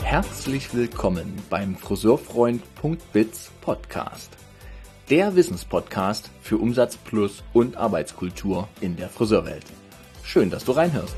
Herzlich willkommen beim Friseurfreund.biz Podcast. Der Wissenspodcast für Umsatz plus und Arbeitskultur in der Friseurwelt. Schön, dass du reinhörst.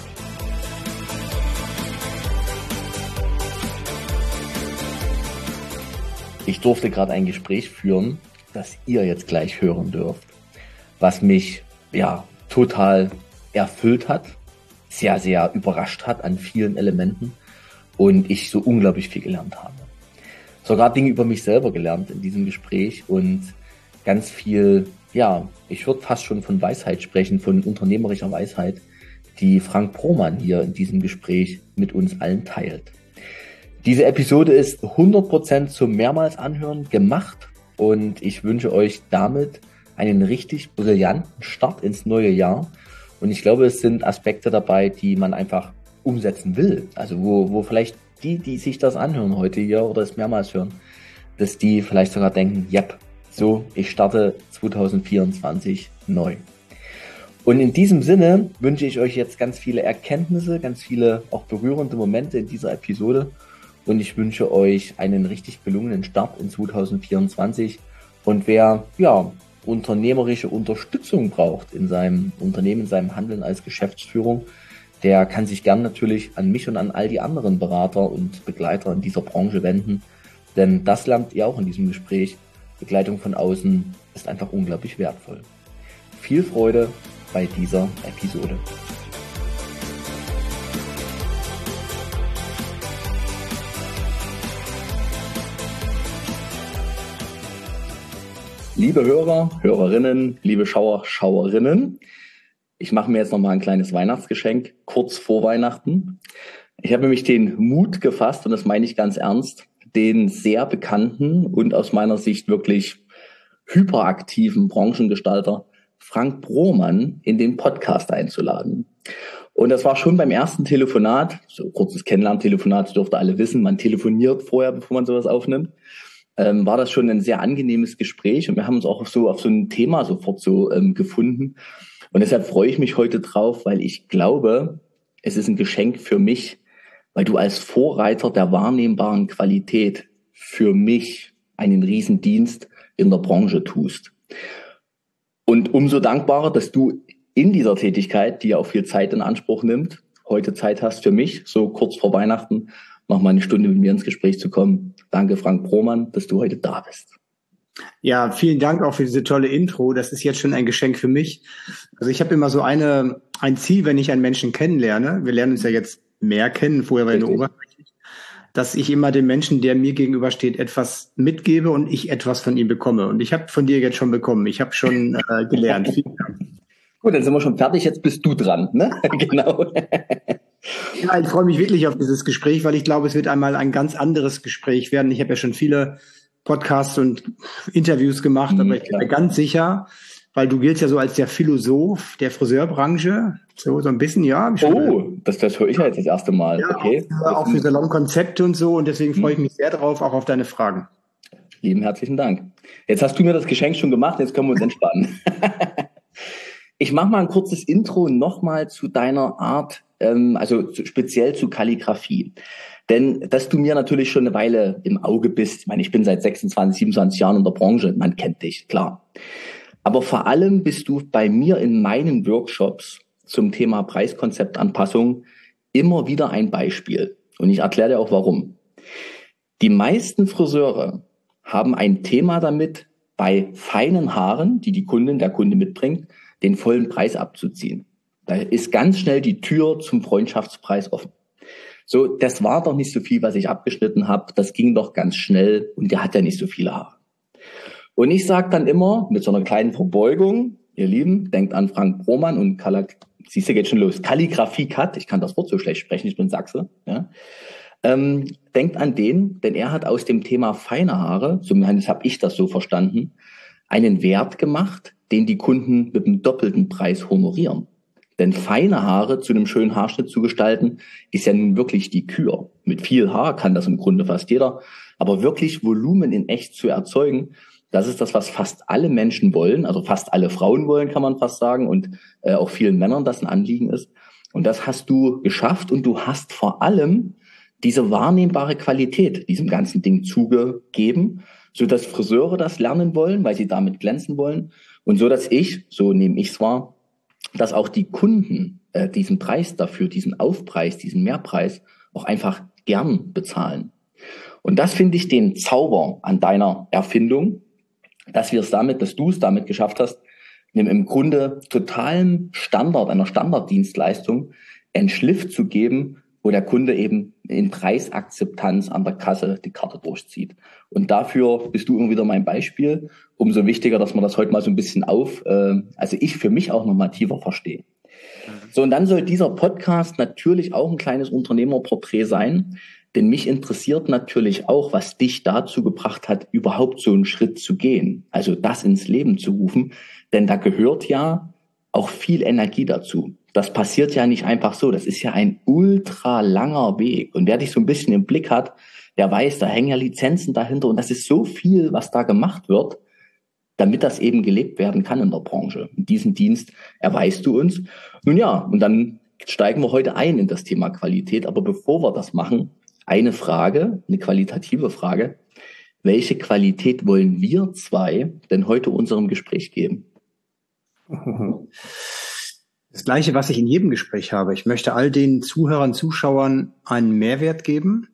Ich durfte gerade ein Gespräch führen, das ihr jetzt gleich hören dürft, was mich total erfüllt hat, sehr, sehr überrascht hat an vielen Elementen und ich so unglaublich viel gelernt habe. Sogar Dinge über mich selber gelernt in diesem Gespräch und ganz viel, ich würde fast schon von Weisheit sprechen, von unternehmerischer Weisheit, die Frank Brohmann hier in diesem Gespräch mit uns allen teilt. Diese Episode ist 100% zum mehrmals anhören gemacht und ich wünsche euch damit einen richtig brillanten Start ins neue Jahr. Und ich glaube, es sind Aspekte dabei, die man einfach umsetzen will. Also wo vielleicht die sich das anhören heute hier oder es mehrmals hören, dass die vielleicht sogar denken, ich starte 2024 neu. Und in diesem Sinne wünsche ich euch jetzt ganz viele Erkenntnisse, ganz viele auch berührende Momente in dieser Episode. Und ich wünsche euch einen richtig gelungenen Start in 2024. Und wer unternehmerische Unterstützung braucht in seinem Unternehmen, in seinem Handeln als Geschäftsführung, der kann sich gern natürlich an mich und an all die anderen Berater und Begleiter in dieser Branche wenden. Denn das lernt ihr auch in diesem Gespräch. Begleitung von außen ist einfach unglaublich wertvoll. Viel Freude bei dieser Episode. Liebe Hörer, Hörerinnen, liebe Schauer, Schauerinnen, ich mache mir jetzt nochmal ein kleines Weihnachtsgeschenk, kurz vor Weihnachten. Ich habe nämlich den Mut gefasst, und das meine ich ganz ernst, den sehr bekannten und aus meiner Sicht wirklich hyperaktiven Branchengestalter Frank Brohmann in den Podcast einzuladen. Und das war schon beim ersten Telefonat, so kurzes Kennenlerntelefonat, das dürfte alle wissen, man telefoniert vorher, bevor man sowas aufnimmt. War das schon ein sehr angenehmes Gespräch und wir haben uns auch auf so ein Thema sofort gefunden. Und deshalb freue ich mich heute drauf, weil ich glaube, es ist ein Geschenk für mich, weil du als Vorreiter der wahrnehmbaren Qualität für mich einen Riesendienst in der Branche tust. Und umso dankbarer, dass du in dieser Tätigkeit, die ja auch viel Zeit in Anspruch nimmt, heute Zeit hast für mich, so kurz vor Weihnachten, noch mal eine Stunde mit mir ins Gespräch zu kommen. Danke, Frank Brohmann, dass du heute da bist. Ja, vielen Dank auch für diese tolle Intro. Das ist jetzt schon ein Geschenk für mich. Also ich habe immer so ein Ziel, wenn ich einen Menschen kennenlerne. Wir lernen uns ja jetzt mehr kennen, vorher war nur oberflächlich, dass ich immer dem Menschen, der mir gegenübersteht, etwas mitgebe und ich etwas von ihm bekomme. Und ich habe von dir jetzt schon bekommen. Ich habe schon gelernt. Vielen Dank. Gut, dann sind wir schon fertig. Jetzt bist du dran, ne? Genau. Ja, ich freue mich wirklich auf dieses Gespräch, weil ich glaube, es wird einmal ein ganz anderes Gespräch werden. Ich habe ja schon viele Podcasts und Interviews gemacht, aber ich bin mir ganz sicher, weil du giltst ja so als der Philosoph der Friseurbranche, so ein bisschen, ja. Das höre ich ja jetzt das erste Mal. Ja, okay. Auch für Salonkonzepte und so und deswegen freue ich mich sehr drauf, auch auf deine Fragen. Lieben herzlichen Dank. Jetzt hast du mir das Geschenk schon gemacht, jetzt können wir uns entspannen. Ich mache mal ein kurzes Intro nochmal zu deiner Art, speziell zu Kalligrafie. Denn dass du mir natürlich schon eine Weile im Auge bist, ich meine, ich bin seit 26, 27 Jahren in der Branche, man kennt dich, klar. Aber vor allem bist du bei mir in meinen Workshops zum Thema Preiskonzeptanpassung immer wieder ein Beispiel. Und ich erkläre dir auch warum. Die meisten Friseure haben ein Thema damit, bei feinen Haaren, die der Kunde mitbringt, den vollen Preis abzuziehen. Da ist ganz schnell die Tür zum Freundschaftspreis offen. So, das war doch nicht so viel, was ich abgeschnitten habe. Das ging doch ganz schnell und der hat ja nicht so viele Haare. Und ich sage dann immer mit so einer kleinen Verbeugung, ihr Lieben, denkt an Frank Brohmann und siehst du, geht schon los. Kalligrafie-Cut, ich kann das Wort so schlecht sprechen, ich bin Sachse. Ja. Denkt an den, denn er hat aus dem Thema feine Haare, zumindest habe ich das so verstanden, einen Wert gemacht, den die Kunden mit einem doppelten Preis honorieren. Denn feine Haare zu einem schönen Haarschnitt zu gestalten, ist ja nun wirklich die Kür. Mit viel Haar kann das im Grunde fast jeder. Aber wirklich Volumen in echt zu erzeugen, das ist das, was fast alle Menschen wollen. Also fast alle Frauen wollen, kann man fast sagen. Und auch vielen Männern das ein Anliegen ist. Und das hast du geschafft. Und du hast vor allem diese wahrnehmbare Qualität diesem ganzen Ding zugegeben, so dass Friseure das lernen wollen, weil sie damit glänzen wollen und so dass so nehme ich es wahr, dass auch die Kunden diesen Preis dafür, diesen Aufpreis, diesen Mehrpreis auch einfach gern bezahlen. Und das finde ich den Zauber an deiner Erfindung, dass du es damit geschafft hast, einem im Grunde totalen Standard, einer Standarddienstleistung einen Schliff zu geben, wo der Kunde eben in Preisakzeptanz an der Kasse die Karte durchzieht. Und dafür bist du immer wieder mein Beispiel. Umso wichtiger, dass man das heute mal so ein bisschen also ich für mich auch nochmal tiefer verstehe. So, und dann soll dieser Podcast natürlich auch ein kleines Unternehmerporträt sein, denn mich interessiert natürlich auch, was dich dazu gebracht hat, überhaupt so einen Schritt zu gehen, also das ins Leben zu rufen, denn da gehört ja auch viel Energie dazu. Das passiert ja nicht einfach so, das ist ja ein ultra langer Weg und wer dich so ein bisschen im Blick hat, der weiß, da hängen ja Lizenzen dahinter und das ist so viel, was da gemacht wird, damit das eben gelebt werden kann in der Branche. Und diesen Dienst erweist du uns. Nun ja, und dann steigen wir heute ein in das Thema Qualität. Aber bevor wir das machen, eine Frage, eine qualitative Frage. Welche Qualität wollen wir zwei denn heute unserem Gespräch geben? Das Gleiche, was ich in jedem Gespräch habe. Ich möchte all den Zuhörern, Zuschauern einen Mehrwert geben.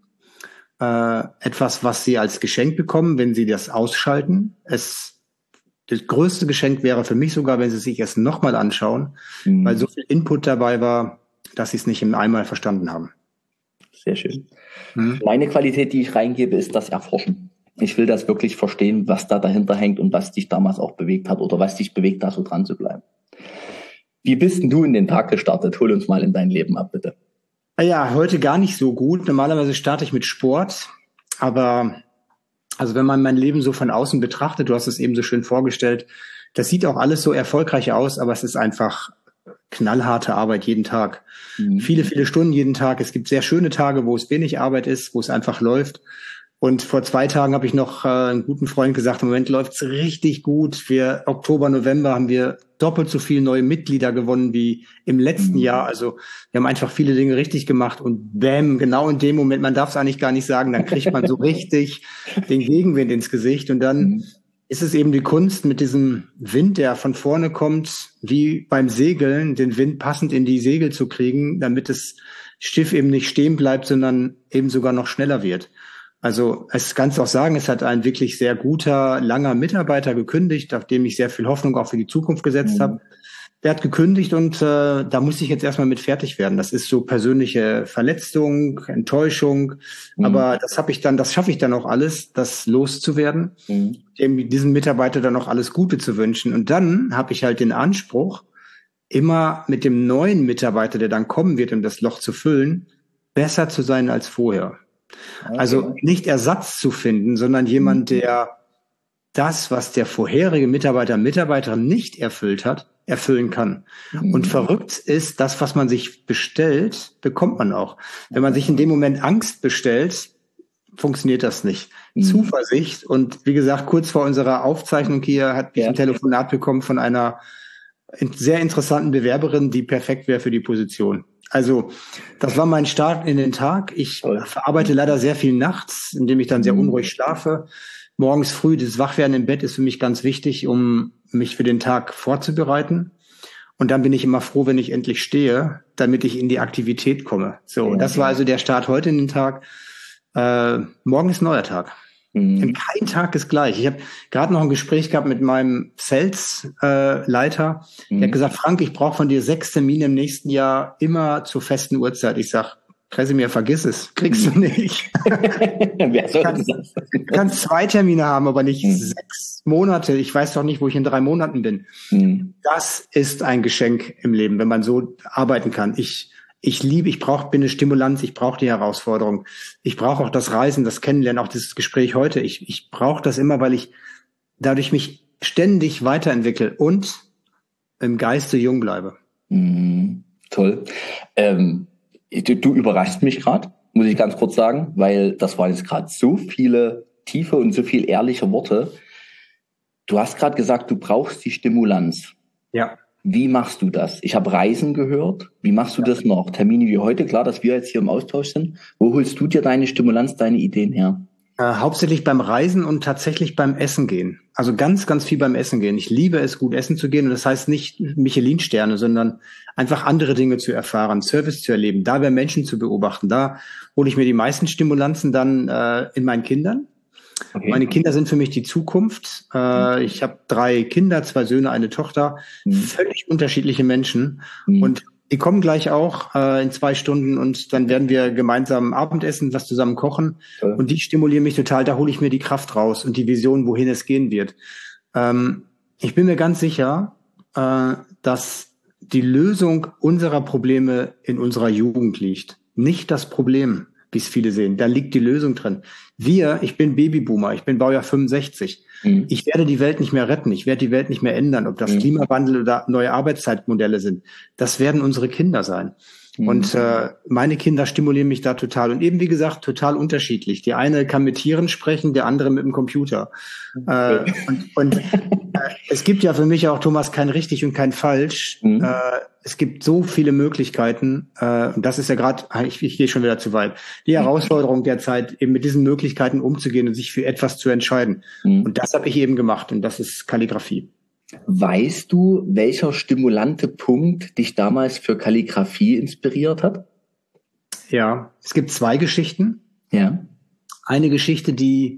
Etwas, was sie als Geschenk bekommen, wenn sie das ausschalten. Das größte Geschenk wäre für mich sogar, wenn Sie sich es nochmal anschauen, weil so viel Input dabei war, dass Sie es nicht im einmal verstanden haben. Sehr schön. Meine Qualität, die ich reingebe, ist das Erforschen. Ich will das wirklich verstehen, was da dahinter hängt und was dich damals auch bewegt hat oder was dich bewegt, da so dran zu bleiben. Wie bist denn du in den Tag gestartet? Hol uns mal in dein Leben ab, bitte. Ja, heute gar nicht so gut. Normalerweise starte ich mit Sport, aber also wenn man mein Leben so von außen betrachtet, du hast es eben so schön vorgestellt, das sieht auch alles so erfolgreich aus, aber es ist einfach knallharte Arbeit jeden Tag. Viele, viele Stunden jeden Tag. Es gibt sehr schöne Tage, wo es wenig Arbeit ist, wo es einfach läuft. Und vor 2 Tagen habe ich noch einen guten Freund gesagt, im Moment läuft's richtig gut. Für Oktober, November haben wir doppelt so viele neue Mitglieder gewonnen wie im letzten Jahr. Also wir haben einfach viele Dinge richtig gemacht und bäm, genau in dem Moment, man darf es eigentlich gar nicht sagen, dann kriegt man so richtig den Gegenwind ins Gesicht. Und dann ist es eben die Kunst, mit diesem Wind, der von vorne kommt, wie beim Segeln, den Wind passend in die Segel zu kriegen, damit das Schiff eben nicht stehen bleibt, sondern eben sogar noch schneller wird. Also es kannst auch sagen, es hat ein wirklich sehr guter, langer Mitarbeiter gekündigt, auf dem ich sehr viel Hoffnung auch für die Zukunft gesetzt habe. Der hat gekündigt und da muss ich jetzt erstmal mit fertig werden. Das ist so persönliche Verletzung, Enttäuschung, aber das schaffe ich dann auch alles, das loszuwerden, diesem Mitarbeiter dann auch alles Gute zu wünschen. Und dann habe ich halt den Anspruch, immer mit dem neuen Mitarbeiter, der dann kommen wird, um das Loch zu füllen, besser zu sein als vorher. Okay. Also nicht Ersatz zu finden, sondern jemand, der das, was der vorherige Mitarbeiterin nicht erfüllt hat, erfüllen kann. Und verrückt ist, das, was man sich bestellt, bekommt man auch. Wenn man sich in dem Moment Angst bestellt, funktioniert das nicht. Zuversicht und wie gesagt, kurz vor unserer Aufzeichnung hier hat ich ein Telefonat bekommen von einer sehr interessanten Bewerberin, die perfekt wäre für die Position. Also das war mein Start in den Tag. Ich verarbeite leider sehr viel nachts, indem ich dann sehr unruhig schlafe. Morgens früh, das Wachwerden im Bett ist für mich ganz wichtig, um mich für den Tag vorzubereiten. Und dann bin ich immer froh, wenn ich endlich stehe, damit ich in die Aktivität komme. So, das war also der Start heute in den Tag. Morgen ist ein neuer Tag. Und kein Tag ist gleich. Ich habe gerade noch ein Gespräch gehabt mit meinem Sales-Leiter. Der hat gesagt, Frank, ich brauche von dir 6 Termine im nächsten Jahr immer zur festen Uhrzeit. Ich sag, Kresimir, vergiss es. Kriegst du nicht. Wer soll das? Du kannst 2 Termine haben, aber nicht 6 Monate. Ich weiß doch nicht, wo ich in 3 Monaten bin. Das ist ein Geschenk im Leben, wenn man so arbeiten kann. Bin eine Stimulanz, ich brauche die Herausforderung. Ich brauche auch das Reisen, das Kennenlernen, auch dieses Gespräch heute. Ich brauche das immer, weil ich dadurch mich ständig weiterentwickle und im Geiste jung bleibe. Toll. Du überraschst mich gerade, muss ich ganz kurz sagen, weil das waren jetzt gerade so viele tiefe und so viel ehrliche Worte. Du hast gerade gesagt, du brauchst die Stimulanz. Ja. Wie machst du das? Ich habe Reisen gehört. Wie machst du das noch? Termine wie heute, klar, dass wir jetzt hier im Austausch sind. Wo holst du dir deine Stimulanz, deine Ideen her? Hauptsächlich beim Reisen und tatsächlich beim Essen gehen. Also ganz, ganz viel beim Essen gehen. Ich liebe es, gut essen zu gehen. Und das heißt nicht Michelin-Sterne, sondern einfach andere Dinge zu erfahren, Service zu erleben, dabei Menschen zu beobachten. Da hole ich mir die meisten Stimulanzen dann in meinen Kindern. Okay. Meine Kinder sind für mich die Zukunft. Ich habe 3 Kinder, 2 Söhne, eine Tochter. Völlig unterschiedliche Menschen. Und die kommen gleich auch in 2 Stunden und dann werden wir gemeinsam Abendessen, was zusammen kochen. Und die stimulieren mich total. Da hole ich mir die Kraft raus und die Vision, wohin es gehen wird. Ich bin mir ganz sicher, dass die Lösung unserer Probleme in unserer Jugend liegt. Nicht das Problem, wie es viele sehen. Da liegt die Lösung drin. Ich bin Babyboomer, ich bin Baujahr 65. Ich werde die Welt nicht mehr retten, ich werde die Welt nicht mehr ändern, ob das Klimawandel oder neue Arbeitszeitmodelle sind. Das werden unsere Kinder sein. Und meine Kinder stimulieren mich da total. Und eben, wie gesagt, total unterschiedlich. Die eine kann mit Tieren sprechen, der andere mit dem Computer. Es gibt ja für mich auch, Thomas, kein richtig und kein falsch. Es gibt so viele Möglichkeiten. Und das ist ja gerade, ich gehe schon wieder zu weit, die Herausforderung der Zeit, eben mit diesen Möglichkeiten umzugehen und sich für etwas zu entscheiden. Und das habe ich eben gemacht. Und das ist Kalligraphie. Weißt du, welcher stimulante Punkt dich damals für Kalligraphie inspiriert hat? Ja, es gibt 2 Geschichten. Ja. Eine Geschichte, die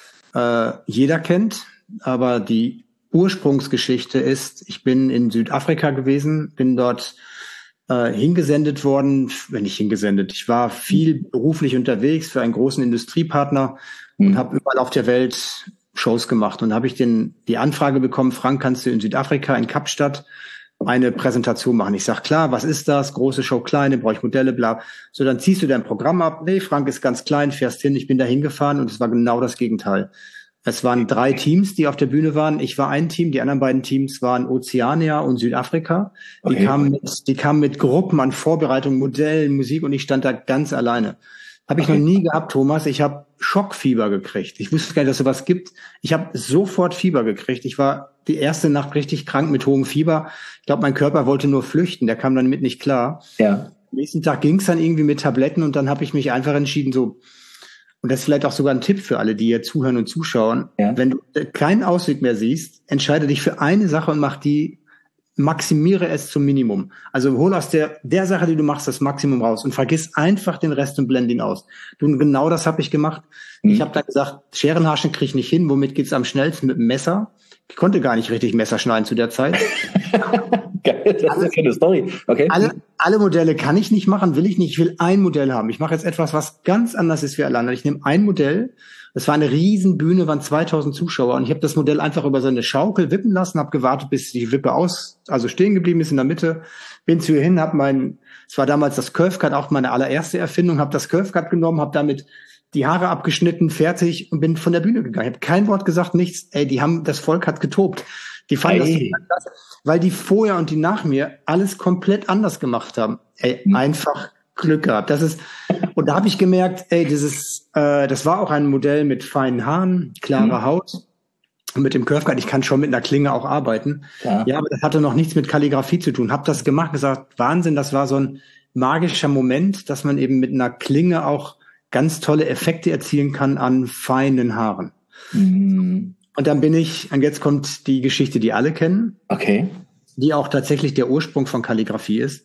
jeder kennt, aber die Ursprungsgeschichte ist, ich bin in Südafrika gewesen, bin dort hingesendet worden, ich war viel beruflich unterwegs für einen großen Industriepartner und habe überall auf der Welt Shows gemacht. Und habe ich die Anfrage bekommen, Frank, kannst du in Südafrika, in Kapstadt, eine Präsentation machen? Ich sag, klar, was ist das? Große Show, kleine, brauche ich Modelle, bla. So, dann ziehst du dein Programm ab. Nee, Frank ist ganz klein, fährst hin. Ich bin da hingefahren und es war genau das Gegenteil. Es waren 3 Teams, die auf der Bühne waren. Ich war ein Team, die anderen beiden Teams waren Ozeania und Südafrika. Okay. Die kamen mit Gruppen an Vorbereitung, Modellen, Musik und ich stand da ganz alleine. Habe ich noch nie gehabt, Thomas. Ich habe Schockfieber gekriegt. Ich wusste gar nicht, dass es sowas gibt. Ich habe sofort Fieber gekriegt. Ich war die erste Nacht richtig krank mit hohem Fieber. Ich glaube, mein Körper wollte nur flüchten. Der kam dann mit nicht klar. Ja. Am nächsten Tag ging es dann irgendwie mit Tabletten und dann habe ich mich einfach entschieden, so, und das ist vielleicht auch sogar ein Tipp für alle, die hier zuhören und zuschauen. Ja. Wenn du keinen Ausweg mehr siehst, entscheide dich für eine Sache und maximiere es zum Minimum. Also hol aus der Sache, die du machst, das Maximum raus und vergiss einfach den Rest und blend ihn aus. Und genau das habe ich gemacht. Ich habe dann gesagt, Scherenhaschen kriege ich nicht hin. Womit geht's am schnellsten? Mit dem Messer. Ich konnte gar nicht richtig Messer schneiden zu der Zeit. Geil, das ist eine Story. Okay. Alle Modelle kann ich nicht machen, will ich nicht. Ich will ein Modell haben. Ich mache jetzt etwas, was ganz anders ist wie alle anderen. Ich nehme ein Modell. Das war eine riesen Bühne, waren 2000 Zuschauer und ich habe das Modell einfach über so eine Schaukel wippen lassen, habe gewartet, bis die Wippe stehen geblieben ist in der Mitte, bin zu ihr hin, es war damals das Curve-Cut, auch meine allererste Erfindung, habe das Curve-Cut genommen, habe damit die Haare abgeschnitten, fertig und bin von der Bühne gegangen. Ich habe kein Wort gesagt, nichts. Das Volk hat getobt. Die fanden das klasse, weil die vorher und die nach mir alles komplett anders gemacht haben. Einfach Glück gehabt. Und da habe ich gemerkt, das war auch ein Modell mit feinen Haaren, klare Haut. Und mit dem Curve-Cut, ich kann schon mit einer Klinge auch arbeiten. Ja, aber das hatte noch nichts mit Kalligrafie zu tun. Hab das gemacht, gesagt, Wahnsinn, das war so ein magischer Moment, dass man eben mit einer Klinge auch ganz tolle Effekte erzielen kann an feinen Haaren. Und dann und jetzt kommt die Geschichte, die alle kennen. Okay. Die auch tatsächlich der Ursprung von Kalligrafie ist.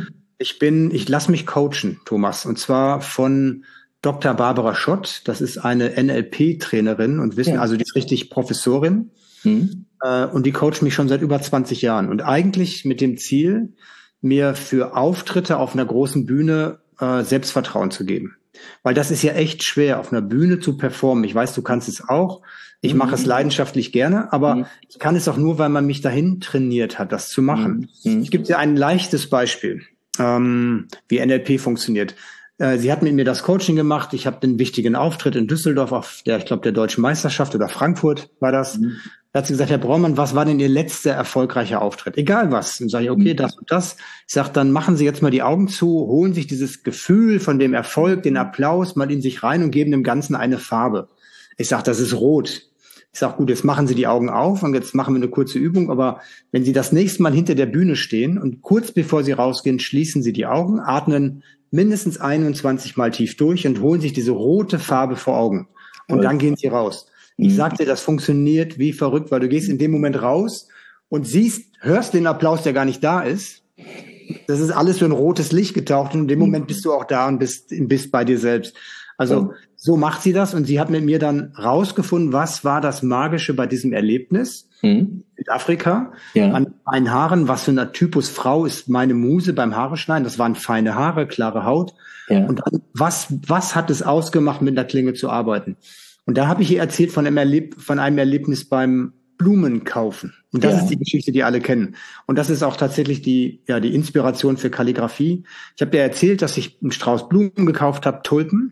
Ich lasse mich coachen, Thomas, und zwar von Dr. Barbara Schott. Das ist eine NLP-Trainerin und also die ist richtig Professorin. Und die coacht mich schon seit über 20 Jahren. Und eigentlich mit dem Ziel, mir für Auftritte auf einer großen Bühne Selbstvertrauen zu geben. Weil das ist ja echt schwer, auf einer Bühne zu performen. Ich weiß, du kannst es auch. Ich mache es leidenschaftlich gerne, aber ich kann es auch nur, weil man mich dahin trainiert hat, das zu machen. Ich gebe dir ein leichtes Beispiel, wie NLP funktioniert. Sie hat mit mir das Coaching gemacht. Ich habe den wichtigen Auftritt in Düsseldorf auf der Deutschen Meisterschaft oder Frankfurt war das. Da hat sie gesagt, Herr Braumann, was war denn Ihr letzter erfolgreicher Auftritt? Egal was. Dann sage ich, okay, das und das. Ich sage, dann machen Sie jetzt mal die Augen zu, holen sich dieses Gefühl von dem Erfolg, den Applaus mal in sich rein und geben dem Ganzen eine Farbe. Ich sage, das ist rot. Ich Ich sage, gut, jetzt machen Sie die Augen auf und jetzt machen wir eine kurze Übung, aber wenn Sie das nächste Mal hinter der Bühne stehen und kurz bevor Sie rausgehen, schließen Sie die Augen, atmen mindestens 21 Mal tief durch und holen sich diese rote Farbe vor Augen. Und dann gehen Sie raus. Ich sagte, das funktioniert wie verrückt, weil du gehst in dem Moment raus und hörst den Applaus, der gar nicht da ist. Das ist alles für ein rotes Licht getaucht und in dem Moment bist du auch da und bist bei dir selbst. Also so macht sie das und sie hat mit mir dann rausgefunden, was war das Magische bei diesem Erlebnis in Südafrika. An meinen Haaren, was für ein Typus Frau ist meine Muse beim Haare schneiden. Das waren feine Haare, klare Haut. Und dann, was hat es ausgemacht, mit einer Klinge zu arbeiten? Und da habe ich ihr erzählt von einem Erlebnis beim Blumenkaufen. Und das ist die Geschichte, die alle kennen. Und das ist auch tatsächlich die Inspiration für Kalligrafie. Ich habe dir erzählt, dass ich einen Strauß Blumen gekauft habe, Tulpen.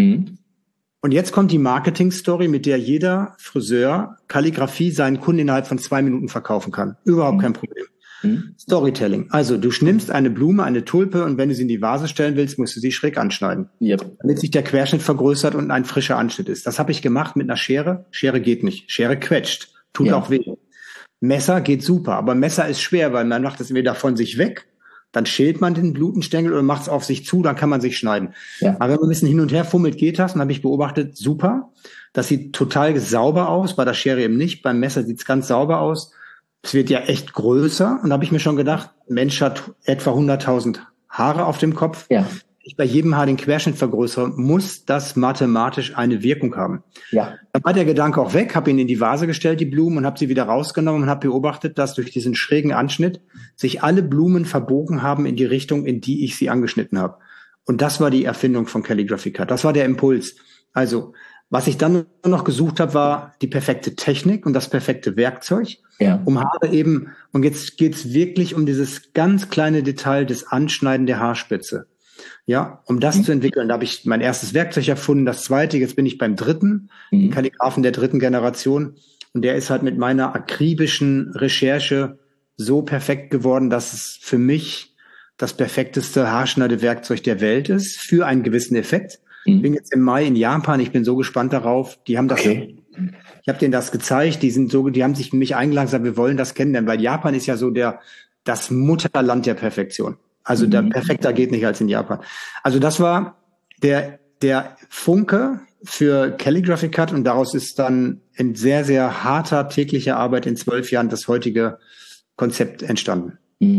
Und jetzt kommt die Marketing-Story, mit der jeder Friseur Kalligrafie seinen Kunden innerhalb von 2 Minuten verkaufen kann. Überhaupt kein Problem. Storytelling. Also du nimmst eine Blume, eine Tulpe und wenn du sie in die Vase stellen willst, musst du sie schräg anschneiden. Damit sich der Querschnitt vergrößert und ein frischer Anschnitt ist. Das habe ich gemacht mit einer Schere. Schere geht nicht. Schere quetscht. Tut auch weh. Messer geht super, aber Messer ist schwer, weil man macht es entweder von sich weg, dann schält man den Blutenstängel oder macht es auf sich zu, dann kann man sich schneiden. Aber wenn man ein bisschen hin und her fummelt, geht das. Und habe ich beobachtet, super. Das sieht total sauber aus, bei der Schere eben nicht. Beim Messer sieht es ganz sauber aus. Es wird ja echt größer. Und da habe ich mir schon gedacht, Mensch hat etwa 100.000 Haare auf dem Kopf. Wenn ich bei jedem Haar den Querschnitt vergrößere, muss das mathematisch eine Wirkung haben. Dann war der Gedanke auch weg, habe ihn in die Vase gestellt, die Blumen, und habe sie wieder rausgenommen und habe beobachtet, dass durch diesen schrägen Anschnitt sich alle Blumen verbogen haben in die Richtung, in die ich sie angeschnitten habe. Und das war die Erfindung von Calligraphy Cut. Das war der Impuls. Also, was ich dann noch gesucht habe, war die perfekte Technik und das perfekte Werkzeug, um Haare eben, und jetzt geht's wirklich um dieses ganz kleine Detail des Anschneiden der Haarspitze. Um das zu entwickeln, da habe ich mein erstes Werkzeug erfunden, das zweite, jetzt bin ich beim dritten, den Kalligraphen der 3. Generation. Und der ist halt mit meiner akribischen Recherche so perfekt geworden, dass es für mich das perfekteste Haarschneidewerkzeug der Welt ist, für einen gewissen Effekt. Ich bin jetzt im Mai in Japan, ich bin so gespannt darauf. Die haben das, ich habe denen das gezeigt, die haben sich mich eingeladen und gesagt, wir wollen das kennenlernen, weil Japan ist ja so das Mutterland der Perfektion. Also der perfekter geht nicht als in Japan. Also das war der Funke für Calligraphy Cut und daraus ist dann in sehr, sehr harter täglicher Arbeit in 12 Jahren das heutige Konzept entstanden.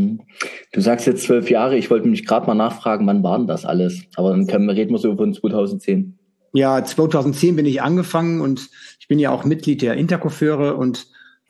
Du sagst jetzt 12 Jahre, ich wollte mich gerade mal nachfragen, wann war denn das alles? Aber dann reden wir so von 2010. Ja, 2010 bin ich angefangen und ich bin ja auch Mitglied der Intercoiffeure und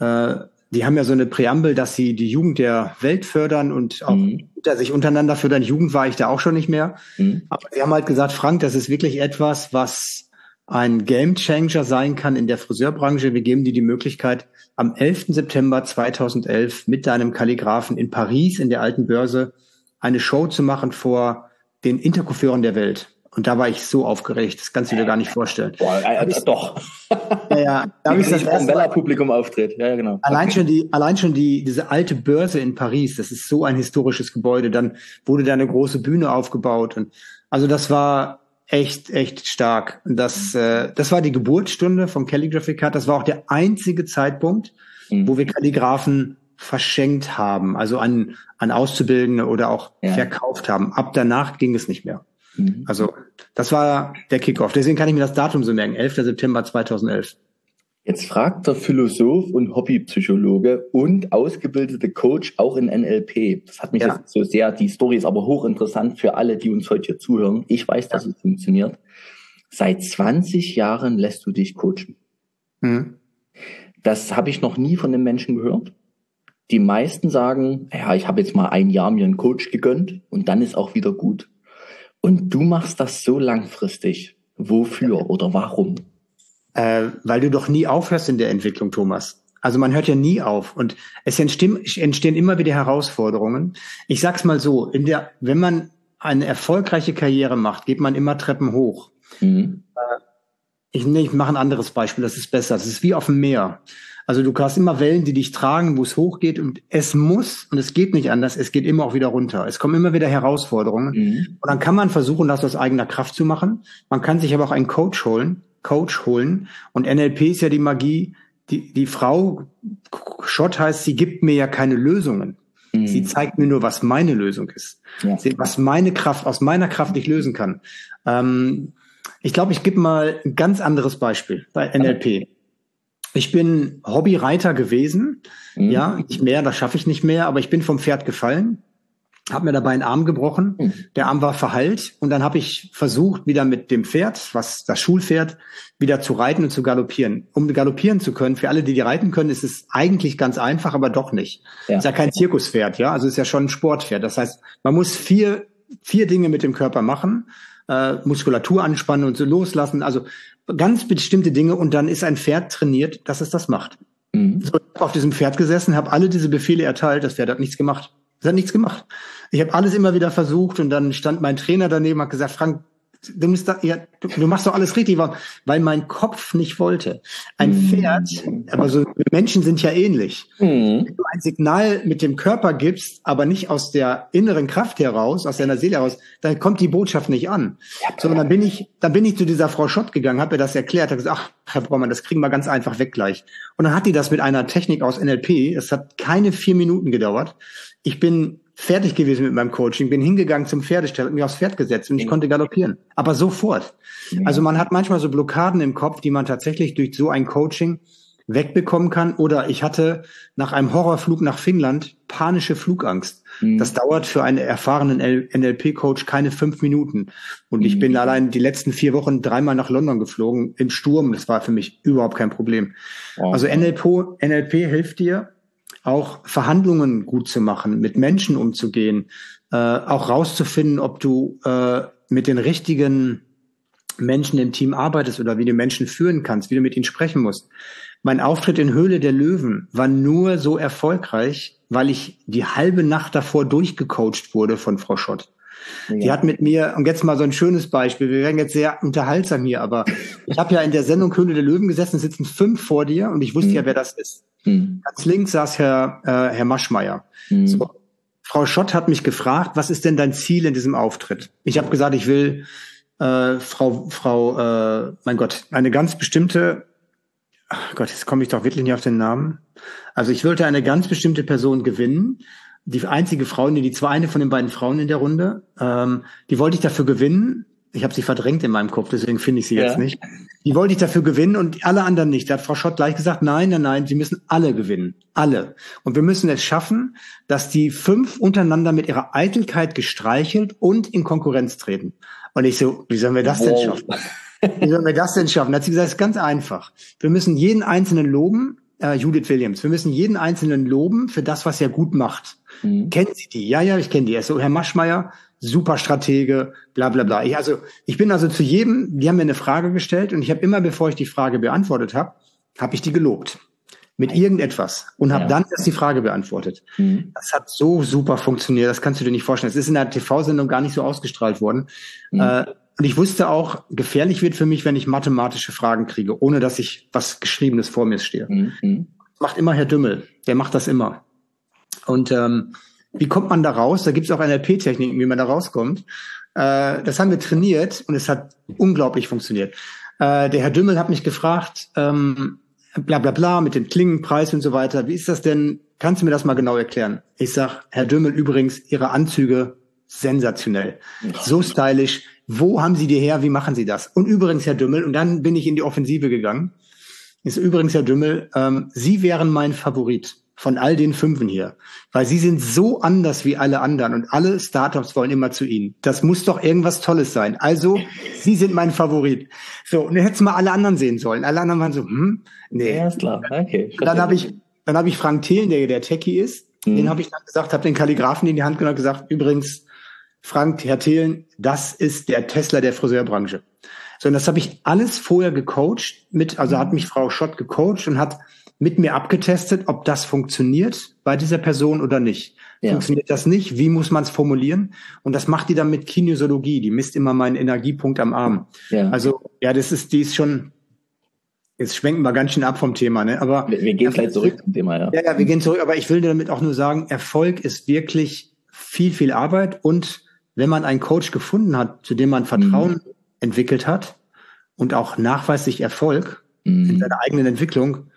die haben ja so eine Präambel, dass sie die Jugend der Welt fördern und auch sich untereinander fördern. Jugend war ich da auch schon nicht mehr. Aber sie haben halt gesagt, Frank, das ist wirklich etwas, was ein Gamechanger sein kann in der Friseurbranche. Wir geben dir die Möglichkeit, am 11. September 2011 mit deinem Kalligraphen in Paris in der Alten Börse eine Show zu machen vor den Intercoiffeuren der Welt. Und da war ich so aufgeregt, das kannst du dir gar nicht vorstellen. Boah, doch. Da habe ich das erste Mal Publikum auftritt. Ja, genau. Allein schon diese alte Börse in Paris, das ist so ein historisches Gebäude. Dann wurde da eine große Bühne aufgebaut und also das war echt stark. Und das war die Geburtsstunde von Calligraphy Cut. Das war auch der einzige Zeitpunkt, wo wir Kalligraphen verschenkt haben, also an Auszubildende oder auch verkauft haben. Ab danach ging es nicht mehr. Also das war der Kickoff. Deswegen kann ich mir das Datum so merken, 11. September 2011. Jetzt fragt der Philosoph und Hobbypsychologe und ausgebildete Coach auch in NLP. Das hat mich jetzt so sehr, die Story ist aber hochinteressant für alle, die uns heute hier zuhören. Ich weiß, dass es funktioniert. Seit 20 Jahren lässt du dich coachen. Das habe ich noch nie von den Menschen gehört. Die meisten sagen, ja, ich habe jetzt mal 1 Jahr mir einen Coach gegönnt und dann ist auch wieder gut. Und du machst das so langfristig. Wofür oder warum? Weil du doch nie aufhörst in der Entwicklung, Thomas. Also man hört ja nie auf. Und es entstehen immer wieder Herausforderungen. Ich sag's mal so, wenn man eine erfolgreiche Karriere macht, geht man immer Treppen hoch. Ich mache ein anderes Beispiel, das ist besser. Das ist wie auf dem Meer. Also du hast immer Wellen, die dich tragen, wo es hochgeht und es geht nicht anders, es geht immer auch wieder runter. Es kommen immer wieder Herausforderungen. Und dann kann man versuchen, das aus eigener Kraft zu machen. Man kann sich aber auch einen Coach holen. Und NLP ist ja die Magie, die Frau Schott heißt, sie gibt mir ja keine Lösungen. Sie zeigt mir nur, was meine Lösung ist. Ja. Was meine Kraft, aus meiner Kraft ich lösen kann. Ich glaube, ich gebe mal ein ganz anderes Beispiel bei NLP. Ich bin Hobbyreiter gewesen. Ja, nicht mehr, das schaffe ich nicht mehr, aber ich bin vom Pferd gefallen, habe mir dabei einen Arm gebrochen. Der Arm war verheilt und dann habe ich versucht, wieder mit dem Pferd, was das Schulpferd, wieder zu reiten und zu galoppieren. Um galoppieren zu können, für alle, die reiten können, ist es eigentlich ganz einfach, aber doch nicht. Ja. Ist ja kein Zirkuspferd, ja, also ist ja schon ein Sportpferd. Das heißt, man muss vier Dinge mit dem Körper machen, Muskulatur anspannen und so loslassen, also ganz bestimmte Dinge und dann ist ein Pferd trainiert, dass es das macht. So, ich habe auf diesem Pferd gesessen, habe alle diese Befehle erteilt, das Pferd hat nichts gemacht. Es hat nichts gemacht. Ich habe alles immer wieder versucht und dann stand mein Trainer daneben und hat gesagt, Frank, du machst doch alles richtig, weil mein Kopf nicht wollte. Ein Pferd, aber so Menschen sind ja ähnlich. Wenn du ein Signal mit dem Körper gibst, aber nicht aus der inneren Kraft heraus, aus deiner Seele heraus, dann kommt die Botschaft nicht an. So, und dann bin ich zu dieser Frau Schott gegangen, habe ihr das erklärt, habe gesagt, ach, Herr Braumann, das kriegen wir ganz einfach weg gleich. Und dann hat die das mit einer Technik aus NLP, es hat keine 4 Minuten gedauert. Ich bin fertig gewesen mit meinem Coaching, bin hingegangen zum Pferdestall, mich aufs Pferd gesetzt und ich konnte galoppieren. Aber sofort. Also man hat manchmal so Blockaden im Kopf, die man tatsächlich durch so ein Coaching wegbekommen kann. Oder ich hatte nach einem Horrorflug nach Finnland panische Flugangst. Das dauert für einen erfahrenen NLP-Coach keine 5 Minuten. Und ich bin allein die letzten 4 Wochen 3-mal nach London geflogen im Sturm. Das war für mich überhaupt kein Problem. Also NLP hilft dir, auch Verhandlungen gut zu machen, mit Menschen umzugehen, auch rauszufinden, ob du mit den richtigen Menschen im Team arbeitest oder wie du Menschen führen kannst, wie du mit ihnen sprechen musst. Mein Auftritt in Höhle der Löwen war nur so erfolgreich, weil ich die halbe Nacht davor durchgecoacht wurde von Frau Schott. Ja. Die hat mit mir, und jetzt mal so ein schönes Beispiel, wir werden jetzt sehr unterhaltsam hier, aber ich habe ja in der Sendung Höhle der Löwen gesessen, es sitzen 5 vor dir und ich wusste ja, wer das ist. Ganz links saß Herr Maschmeyer. So. Frau Schott hat mich gefragt, was ist denn dein Ziel in diesem Auftritt? Ich habe gesagt, ich will eine ganz bestimmte, ach Gott, jetzt komme ich doch wirklich nicht auf den Namen. Also ich wollte eine ganz bestimmte Person gewinnen. Die einzige Frau, eine von den beiden Frauen in der Runde, die wollte ich dafür gewinnen. Ich habe sie verdrängt in meinem Kopf, deswegen finde ich sie jetzt nicht. Die wollte ich dafür gewinnen und alle anderen nicht. Da hat Frau Schott gleich gesagt, nein, sie müssen alle gewinnen. Alle. Und wir müssen es schaffen, dass die 5 untereinander mit ihrer Eitelkeit gestreichelt und in Konkurrenz treten. Und ich so, wie sollen wir das denn schaffen? Wie sollen wir das denn schaffen? Da hat sie gesagt, es ist ganz einfach. Wir müssen jeden Einzelnen loben, Judith Williams, wir müssen jeden Einzelnen loben für das, was er gut macht. Kennen Sie die? Ja, ich kenne die. Also Herr Maschmeyer, super Stratege, bla bla bla. Ich bin also zu jedem, die haben mir eine Frage gestellt und ich habe immer, bevor ich die Frage beantwortet habe, habe ich die gelobt. Mit irgendetwas. Und habe dann erst die Frage beantwortet. Das hat so super funktioniert, das kannst du dir nicht vorstellen. Es ist in der TV-Sendung gar nicht so ausgestrahlt worden. Und ich wusste auch, gefährlich wird für mich, wenn ich mathematische Fragen kriege, ohne dass ich was Geschriebenes vor mir stehe. Macht immer Herr Dümmel, der macht das immer. Und wie kommt man da raus? Da gibt es auch NLP-Techniken, wie man da rauskommt. Das haben wir trainiert und es hat unglaublich funktioniert. Der Herr Dümmel hat mich gefragt, bla bla bla, mit dem Klingenpreis und so weiter. Wie ist das denn? Kannst du mir das mal genau erklären? Ich sag, Herr Dümmel, übrigens, Ihre Anzüge sensationell. So stylisch. Wo haben Sie die her? Wie machen Sie das? Und übrigens, Herr Dümmel, und dann bin ich in die Offensive gegangen. Übrigens, Herr Dümmel, Sie wären mein Favorit von all den 5 hier. Weil Sie sind so anders wie alle anderen und alle Startups wollen immer zu Ihnen. Das muss doch irgendwas Tolles sein. Also, Sie sind mein Favorit. So, und dann hättest du mal alle anderen sehen sollen. Alle anderen waren so, nee. Ja, ist klar. Okay. Dann habe ich Frank Thelen, der Techie ist, den habe ich dann gesagt, habe den Kalligraphen in die Hand genommen und gesagt, übrigens, Frank, Herr Thelen, das ist der Tesla der Friseurbranche. So, und das habe ich alles vorher gecoacht hat mich Frau Schott gecoacht und hat mit mir abgetestet, ob das funktioniert bei dieser Person oder nicht. Ja. Funktioniert das nicht? Wie muss man es formulieren? Und das macht die dann mit Kinesiologie. Die misst immer meinen Energiepunkt am Arm. Ja. Also, ja, die ist schon, jetzt schwenken wir ganz schön ab vom Thema, ne? Aber wir gehen gleich zurück zum Thema, ja. Ja, wir gehen zurück. Aber ich will damit auch nur sagen, Erfolg ist wirklich viel, viel Arbeit. Und wenn man einen Coach gefunden hat, zu dem man Vertrauen entwickelt hat und auch nachweislich Erfolg in seiner eigenen Entwicklung,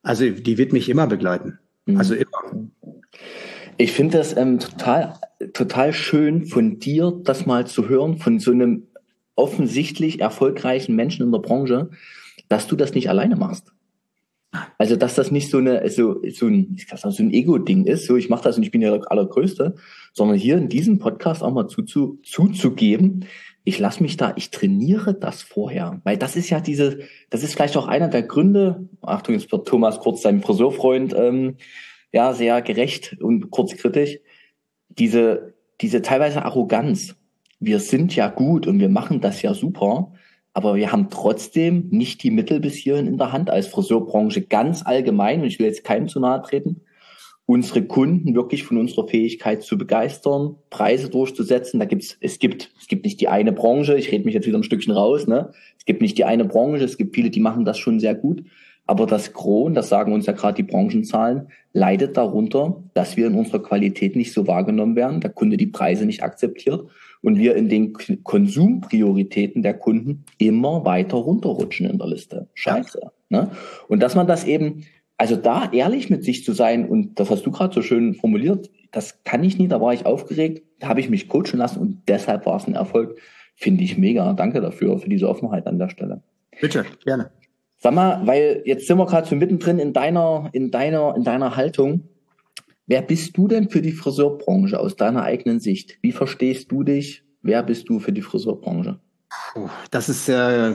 Also die wird mich immer begleiten. Also immer. Ich finde das total schön von dir, das mal zu hören, von so einem offensichtlich erfolgreichen Menschen in der Branche, dass du das nicht alleine machst. Also, dass das nicht so ein Ego-Ding ist, so ich mache das und ich bin ja der Allergrößte, sondern hier in diesem Podcast auch mal zuzugeben, ich trainiere das vorher, weil das ist ja das ist vielleicht auch einer der Gründe, Achtung, jetzt wird Thomas kurz seinem Friseurfreund, sehr gerecht und kurz kritisch, diese teilweise Arroganz. Wir sind ja gut und wir machen das ja super, aber wir haben trotzdem nicht die Mittel bis hierhin in der Hand als Friseurbranche ganz allgemein, und ich will jetzt keinem zu nahe treten, unsere Kunden wirklich von unserer Fähigkeit zu begeistern, Preise durchzusetzen. Es gibt nicht die eine Branche, ich rede mich jetzt wieder ein Stückchen raus, ne? Es gibt nicht die eine Branche, es gibt viele, die machen das schon sehr gut, aber das Gros, und das sagen uns ja gerade die Branchenzahlen, leidet darunter, dass wir in unserer Qualität nicht so wahrgenommen werden, der Kunde die Preise nicht akzeptiert und wir in den Konsumprioritäten der Kunden immer weiter runterrutschen in der Liste. Scheiße. Ne? Und dass man das eben, also da ehrlich mit sich zu sein, und das hast du gerade so schön formuliert, das kann ich nie, da war ich aufgeregt, da habe ich mich coachen lassen und deshalb war es ein Erfolg. Finde ich mega. Danke dafür, für diese Offenheit an der Stelle. Bitte, gerne. Sag mal, weil jetzt sind wir gerade so mittendrin in deiner Haltung. Wer bist du denn für die Friseurbranche aus deiner eigenen Sicht? Wie verstehst du dich? Wer bist du für die Friseurbranche? Das ist eine,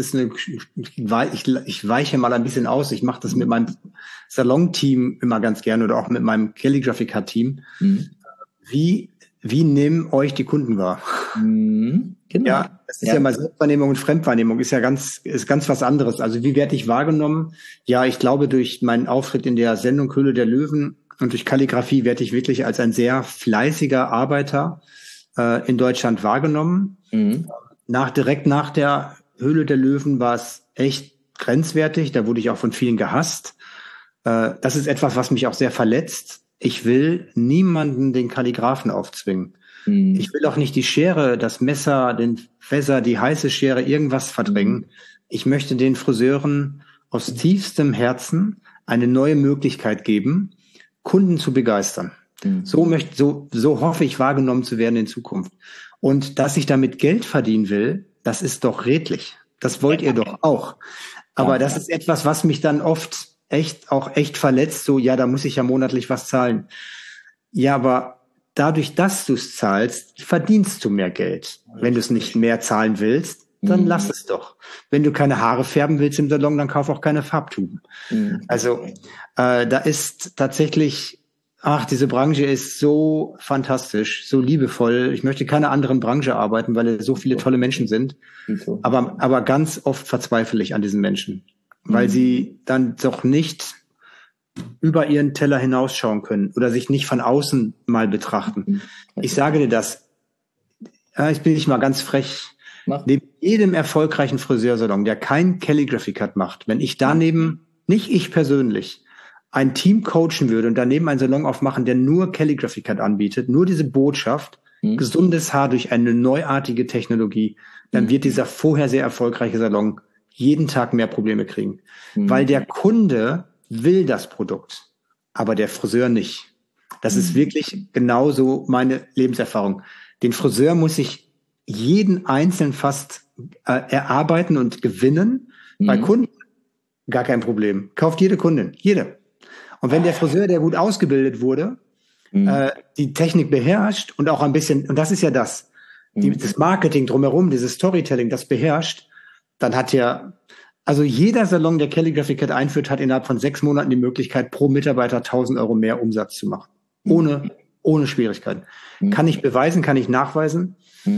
ich weiche mal ein bisschen aus. Ich mache das mit meinem Salon-Team immer ganz gerne oder auch mit meinem Calligraphica-Team. Wie nehmen euch die Kunden wahr? Genau. Ja, das ist ja mal Selbstwahrnehmung und Fremdwahrnehmung ist ganz was anderes. Also wie werde ich wahrgenommen? Ja, ich glaube, durch meinen Auftritt in der Sendung Höhle der Löwen und durch Kalligraphie werde ich wirklich als ein sehr fleißiger Arbeiter in Deutschland wahrgenommen. Direkt nach der Höhle der Löwen war es echt grenzwertig. Da wurde ich auch von vielen gehasst. Das ist etwas, was mich auch sehr verletzt. Ich will niemanden den Kalligraphen aufzwingen. Ich will auch nicht die Schere, das Messer, den Fässer, die heiße Schere, irgendwas verdrängen. Ich möchte den Friseuren aus tiefstem Herzen eine neue Möglichkeit geben, Kunden zu begeistern. So hoffe ich, wahrgenommen zu werden in Zukunft. Und dass ich damit Geld verdienen will, das ist doch redlich. Das wollt ihr doch auch. Aber das ist etwas, was mich dann oft echt verletzt. So, ja, da muss ich ja monatlich was zahlen. Ja, aber dadurch, dass du es zahlst, verdienst du mehr Geld. Wenn du es nicht mehr zahlen willst, dann lass es doch. Wenn du keine Haare färben willst im Salon, dann kauf auch keine Farbtuben. Also da ist tatsächlich, diese Branche ist so fantastisch, so liebevoll. Ich möchte keine anderen Branche arbeiten, weil es so viele tolle Menschen sind. Aber ganz oft verzweifle ich an diesen Menschen, weil sie dann doch nicht über ihren Teller hinausschauen können oder sich nicht von außen mal betrachten. Ich sage dir das, ich bin nicht mal ganz frech, neben jedem erfolgreichen Friseursalon, der kein Calligraphy Cut macht, wenn ich daneben, nicht ich persönlich, ein Team coachen würde und daneben einen Salon aufmachen, der nur Calligraphy Cut anbietet, nur diese Botschaft, gesundes Haar durch eine neuartige Technologie, dann wird dieser vorher sehr erfolgreiche Salon jeden Tag mehr Probleme kriegen. Weil der Kunde will das Produkt, aber der Friseur nicht. Das ist wirklich genauso meine Lebenserfahrung. Den Friseur muss ich jeden einzeln fast erarbeiten und gewinnen. Bei Kunden gar kein Problem. Kauft jede Kundin, jede. Und wenn der Friseur, der gut ausgebildet wurde, die Technik beherrscht und auch ein bisschen, und das ist ja das Marketing drumherum, dieses Storytelling, das beherrscht, dann hat also jeder Salon, der Calligraphy Cut einführt, hat innerhalb von 6 Monaten die Möglichkeit, pro Mitarbeiter 1.000 Euro mehr Umsatz zu machen. Ohne Schwierigkeiten. Kann ich beweisen, kann ich nachweisen.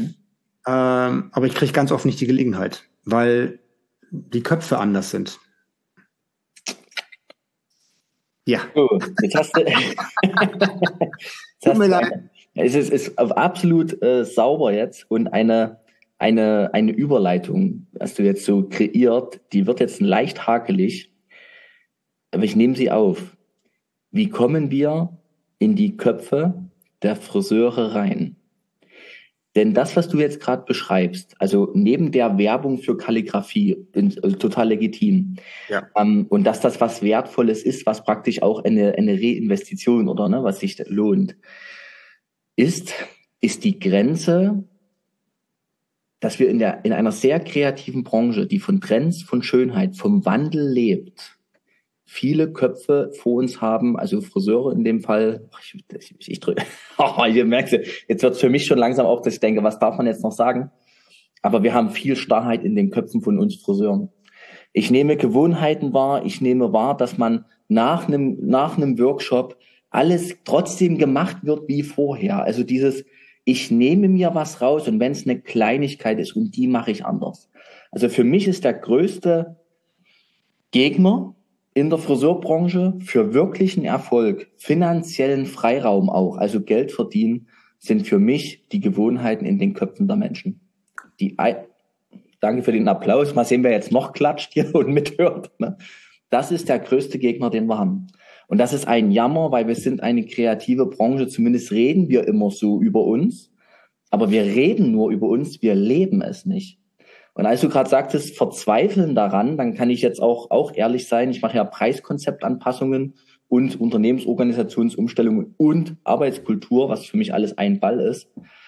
Aber ich kriege ganz oft nicht die Gelegenheit, weil die Köpfe anders sind. Ja. So, jetzt hast du. Tut mir leid. Es ist absolut sauber jetzt und eine Überleitung hast du jetzt so kreiert, die wird jetzt leicht hakelig, aber ich nehme sie auf. Wie kommen wir in die Köpfe der Friseure rein? Denn das, was du jetzt gerade beschreibst, also neben der Werbung für Kalligrafie, total legitim, Ja. und dass das was Wertvolles ist, was praktisch auch eine Reinvestition oder ne, was sich lohnt, ist die Grenze, dass wir in einer sehr kreativen Branche, die von Trends, von Schönheit, vom Wandel lebt, viele Köpfe vor uns haben, also Friseure in dem Fall. Ich drücke. Ihr merkt, jetzt wird es für mich schon langsam auch, dass ich denke, was darf man jetzt noch sagen? Aber wir haben viel Starrheit in den Köpfen von uns Friseuren. Ich nehme Gewohnheiten wahr. Ich nehme wahr, dass man nach einem Workshop alles trotzdem gemacht wird wie vorher. Also ich nehme mir was raus und wenn es eine Kleinigkeit ist und die mache ich anders. Also für mich ist der größte Gegner in der Friseurbranche für wirklichen Erfolg, finanziellen Freiraum auch, also Geld verdienen, sind für mich die Gewohnheiten in den Köpfen der Menschen. Danke für den Applaus. Mal sehen, wer jetzt noch klatscht hier und mithört. Das ist der größte Gegner, den wir haben. Und das ist ein Jammer, weil wir sind eine kreative Branche. Zumindest reden wir immer so über uns. Aber wir reden nur über uns, wir leben es nicht. Und als du gerade sagtest, verzweifeln daran, dann kann ich jetzt auch ehrlich sein. Ich mache ja Preiskonzeptanpassungen und Unternehmensorganisationsumstellungen und Arbeitskultur, was für mich alles ein Ball ist.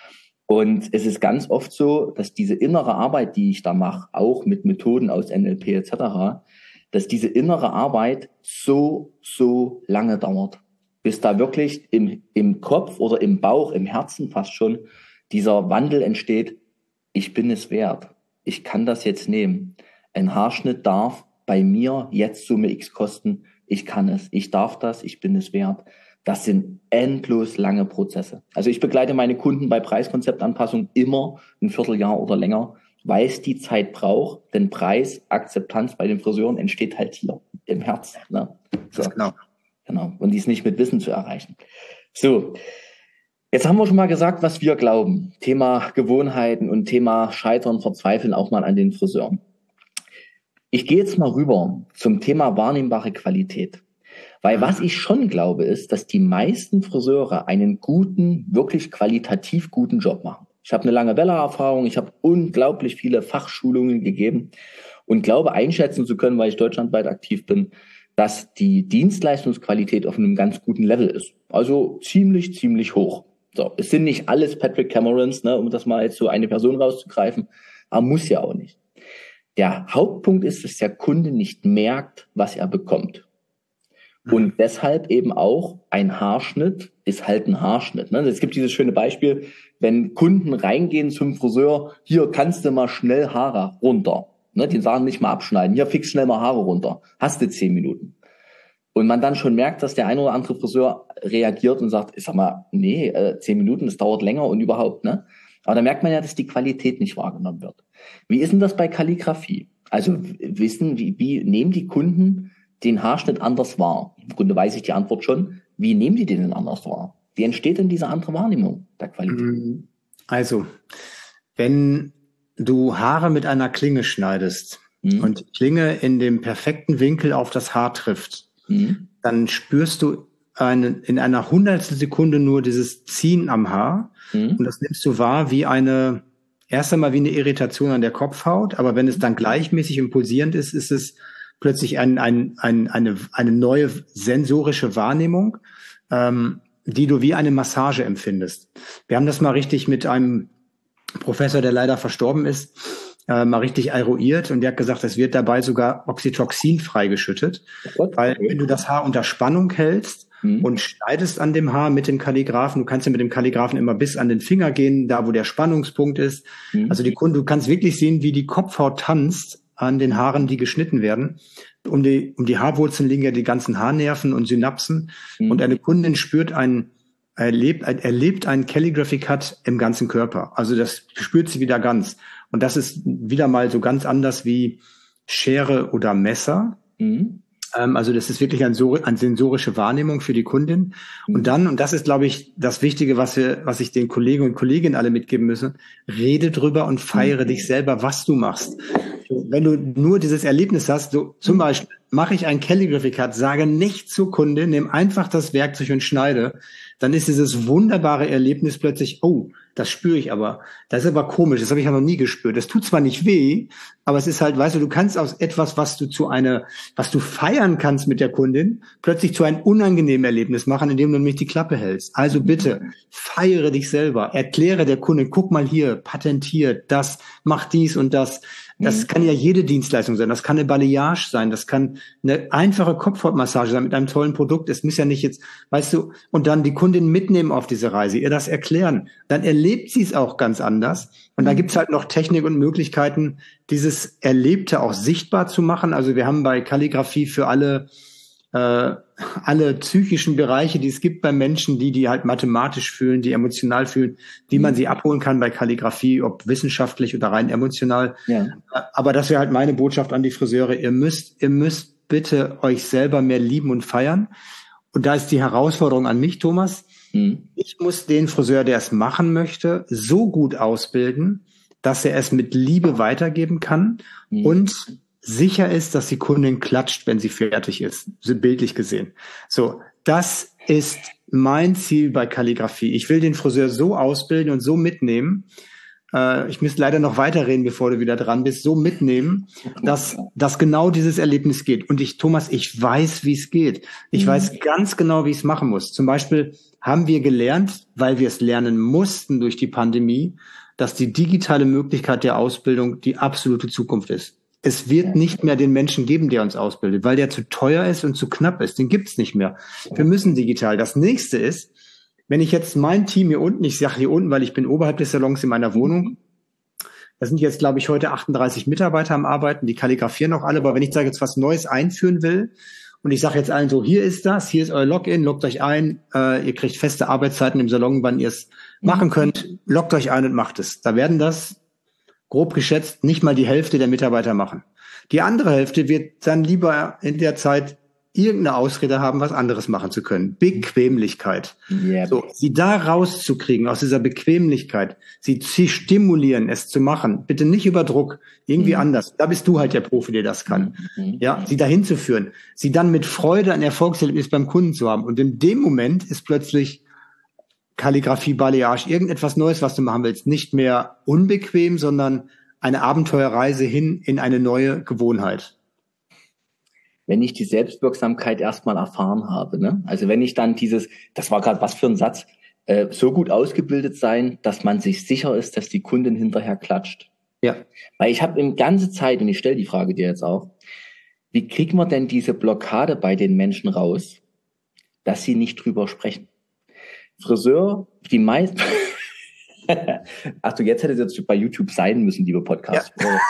Und es ist ganz oft so, dass diese innere Arbeit, die ich da mache, auch mit Methoden aus NLP etc., dass diese innere Arbeit so lange dauert, bis da wirklich im Kopf oder im Bauch, im Herzen fast schon, dieser Wandel entsteht. Ich bin es wert. Ich kann das jetzt nehmen. Ein Haarschnitt darf bei mir jetzt Summe X kosten. Ich kann es. Ich darf das. Ich bin es wert. Das sind endlos lange Prozesse. Also ich begleite meine Kunden bei Preiskonzeptanpassung immer ein Vierteljahr oder länger, weil es die Zeit braucht. Denn Preisakzeptanz bei den Friseuren entsteht halt hier im Herzen. Ne? So. Genau. Und die ist nicht mit Wissen zu erreichen. So. Jetzt haben wir schon mal gesagt, was wir glauben. Thema Gewohnheiten und Thema Scheitern, Verzweifeln auch mal an den Friseuren. Ich gehe jetzt mal rüber zum Thema wahrnehmbare Qualität. Weil was ich schon glaube, ist, dass die meisten Friseure einen guten, wirklich qualitativ guten Job machen. Ich habe eine lange Welle-Erfahrung, ich habe unglaublich viele Fachschulungen gegeben und glaube einschätzen zu können, weil ich deutschlandweit aktiv bin, dass die Dienstleistungsqualität auf einem ganz guten Level ist. Also ziemlich hoch. So, es sind nicht alles Patrick Camerons, ne, um das mal jetzt so eine Person rauszugreifen, aber muss ja auch nicht. Der Hauptpunkt ist, dass der Kunde nicht merkt, was er bekommt. Und deshalb eben auch ein Haarschnitt ist halt ein Haarschnitt. Ne? Es gibt dieses schöne Beispiel, wenn Kunden reingehen zum Friseur, hier kannst du mal schnell Haare runter. Ne? Die sagen nicht mal abschneiden, hier fix schnell mal Haare runter. Hast du 10 Minuten. Und man dann schon merkt, dass der ein oder andere Friseur reagiert und sagt, ich sag mal, nee, 10 Minuten, das dauert länger und überhaupt, ne? Aber da merkt man ja, dass die Qualität nicht wahrgenommen wird. Wie ist denn das bei Kalligrafie? Also wie nehmen die Kunden den Haarschnitt anders wahr? Im Grunde weiß ich die Antwort schon. Wie nehmen die den denn anders wahr? Wie entsteht denn diese andere Wahrnehmung der Qualität? Also, wenn du Haare mit einer Klinge schneidest und die Klinge in dem perfekten Winkel auf das Haar trifft, dann spürst du in einer Hundertstel Sekunde nur dieses Ziehen am Haar und das nimmst du wahr erst einmal wie eine Irritation an der Kopfhaut, aber wenn es dann gleichmäßig und pulsierend ist, ist es plötzlich eine neue sensorische Wahrnehmung, die du wie eine Massage empfindest. Wir haben das mal richtig mit einem Professor, der leider verstorben ist, mal richtig eruiert und der hat gesagt, es wird dabei sogar Oxytocin freigeschüttet, weil wenn du das Haar unter Spannung hältst und schneidest an dem Haar mit dem Kalligraphen, du kannst ja mit dem Kalligraphen immer bis an den Finger gehen, da wo der Spannungspunkt ist. Also du kannst wirklich sehen, wie die Kopfhaut tanzt an den Haaren, die geschnitten werden. Um die Haarwurzeln liegen ja die ganzen Haarnerven und Synapsen und eine Kundin erlebt einen Calligraphy Cut im ganzen Körper. Also das spürt sie wieder ganz. Und das ist wieder mal so ganz anders wie Schere oder Messer. Also das ist wirklich eine sensorische Wahrnehmung für die Kundin. Und das ist, glaube ich, das Wichtige, was ich den Kollegen und Kolleginnen alle mitgeben müssen, rede drüber und feiere dich selber, was du machst. Wenn du nur dieses Erlebnis hast, so zum Beispiel, mache ich ein Calligraphy Cut, sage nicht zur Kundin, nehme einfach das Werkzeug und schneide, dann ist dieses wunderbare Erlebnis plötzlich, oh, das spüre ich aber. Das ist aber komisch, das habe ich ja noch nie gespürt. Das tut zwar nicht weh, aber es ist halt, weißt du kannst aus etwas, was du feiern kannst mit der Kundin, plötzlich zu einem unangenehmen Erlebnis machen, indem du nämlich die Klappe hältst. Also bitte, feiere dich selber, erkläre der Kundin, guck mal hier, patentiert, das, mach dies und das. Das kann ja jede Dienstleistung sein. Das kann eine Balayage sein. Das kann eine einfache Kopfhautmassage sein mit einem tollen Produkt. Es muss ja nicht jetzt, weißt du, und dann die Kundin mitnehmen auf diese Reise, ihr das erklären. Dann erlebt sie es auch ganz anders. Und da gibt's halt noch Technik und Möglichkeiten, dieses Erlebte auch sichtbar zu machen. Also wir haben bei Kalligrafie für alle psychischen Bereiche, die es gibt bei Menschen, die halt mathematisch fühlen, die emotional fühlen, wie man sie abholen kann bei Kalligrafie, ob wissenschaftlich oder rein emotional. Ja. Aber das wäre halt meine Botschaft an die Friseure. Ihr müsst bitte euch selber mehr lieben und feiern. Und da ist die Herausforderung an mich, Thomas. Ich muss den Friseur, der es machen möchte, so gut ausbilden, dass er es mit Liebe weitergeben kann und sicher ist, dass die Kundin klatscht, wenn sie fertig ist, so bildlich gesehen. So, das ist mein Ziel bei Kalligrafie. Ich will den Friseur so ausbilden und so mitnehmen. Ich müsste leider noch weiterreden, bevor du wieder dran bist. So mitnehmen, dass genau dieses Erlebnis geht. Und Thomas, ich weiß, wie es geht. Ich weiß ganz genau, wie ich es machen muss. Zum Beispiel haben wir gelernt, weil wir es lernen mussten durch die Pandemie, dass die digitale Möglichkeit der Ausbildung die absolute Zukunft ist. Es wird nicht mehr den Menschen geben, der uns ausbildet, weil der zu teuer ist und zu knapp ist. Den gibt's nicht mehr. Wir müssen digital. Das nächste ist, wenn ich jetzt mein Team hier unten, ich sage hier unten, weil ich bin oberhalb des Salons in meiner Wohnung, da sind jetzt, glaube ich, heute 38 Mitarbeiter am Arbeiten, die kalligrafieren auch alle, aber wenn ich da jetzt was Neues einführen will und ich sage jetzt allen so, hier ist euer Login, loggt euch ein, ihr kriegt feste Arbeitszeiten im Salon, wann ihr es machen könnt, loggt euch ein und macht es. Da werden das grob geschätzt nicht mal die Hälfte der Mitarbeiter machen. Die andere Hälfte wird dann lieber in der Zeit irgendeine Ausrede haben, was anderes machen zu können. Bequemlichkeit. Yep. So, sie da rauszukriegen aus dieser Bequemlichkeit, sie stimulieren, es zu machen. Bitte nicht über Druck, irgendwie anders. Da bist du halt der Profi, der das kann. Ja, sie dahin zu führen, sie dann mit Freude ein Erfolgserlebnis beim Kunden zu haben. Und in dem Moment ist plötzlich Kalligrafie, Balayage, irgendetwas Neues, was du machen willst, nicht mehr unbequem, sondern eine Abenteuerreise hin in eine neue Gewohnheit. Wenn ich die Selbstwirksamkeit erstmal erfahren habe, ne? Also wenn ich dann das war gerade was für ein Satz, so gut ausgebildet sein, dass man sich sicher ist, dass die Kundin hinterher klatscht. Ja. Weil ich habe in ganze Zeit, und ich stelle die Frage dir jetzt auch, wie kriegen wir denn diese Blockade bei den Menschen raus, dass sie nicht drüber sprechen? Friseur, die meisten. Achtung, jetzt hätte es jetzt bei YouTube sein müssen, liebe Podcast.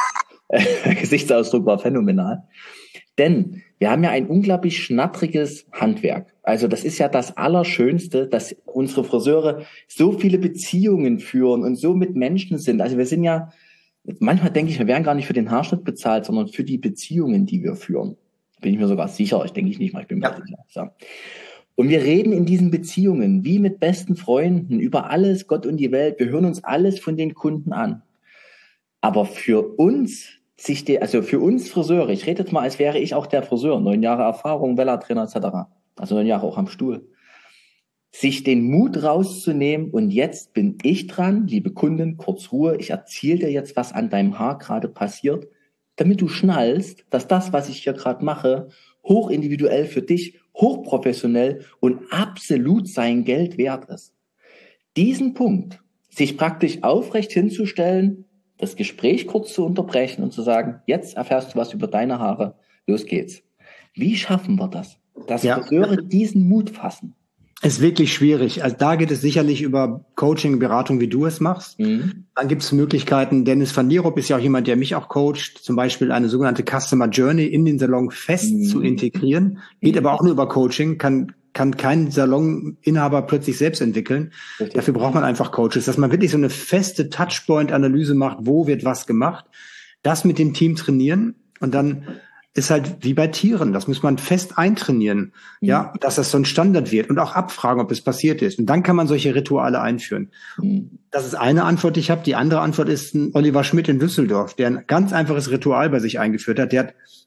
Ja. Gesichtsausdruck war phänomenal. Denn wir haben ja ein unglaublich schnattriges Handwerk. Also das ist ja das Allerschönste, dass unsere Friseure so viele Beziehungen führen und so mit Menschen sind. Also wir sind ja, manchmal denke ich, wir werden gar nicht für den Haarschnitt bezahlt, sondern für die Beziehungen, die wir führen. Bin ich mir sogar sicher. Ich denke nicht mal, ich bin mir sicher. So. Und wir reden in diesen Beziehungen wie mit besten Freunden über alles, Gott und die Welt. Wir hören uns alles von den Kunden an. Aber für uns für uns Friseure, ich rede jetzt mal, als wäre ich auch der Friseur, 9 Jahre Erfahrung, Vella-Trainer etc., also 9 Jahre auch am Stuhl, sich den Mut rauszunehmen und jetzt bin ich dran, liebe Kundin, kurz Ruhe, ich erzähle dir jetzt, was an deinem Haar gerade passiert, damit du schnallst, dass das, was ich hier gerade mache, hochindividuell für dich, hochprofessionell und absolut sein Geld wert ist. Diesen Punkt, sich praktisch aufrecht hinzustellen, das Gespräch kurz zu unterbrechen und zu sagen, jetzt erfährst du was über deine Haare, los geht's. Wie schaffen wir das? Dass Friseure diesen Mut fassen? Ist wirklich schwierig. Also da geht es sicherlich über Coaching, Beratung, wie du es machst. Dann gibt es Möglichkeiten. Dennis van Dierop ist ja auch jemand, der mich auch coacht, zum Beispiel eine sogenannte Customer Journey in den Salon fest zu integrieren. Geht aber auch nur über Coaching, kann kein Saloninhaber plötzlich selbst entwickeln. Richtig. Dafür braucht man einfach Coaches, dass man wirklich so eine feste Touchpoint-Analyse macht, wo wird was gemacht, das mit dem Team trainieren und dann ist halt wie bei Tieren, das muss man fest eintrainieren, ja, dass das so ein Standard wird und auch abfragen, ob es passiert ist. Und dann kann man solche Rituale einführen. Das ist eine Antwort, die ich habe. Die andere Antwort ist ein Oliver Schmidt in Düsseldorf, der ein ganz einfaches Ritual bei sich eingeführt hat. Der hat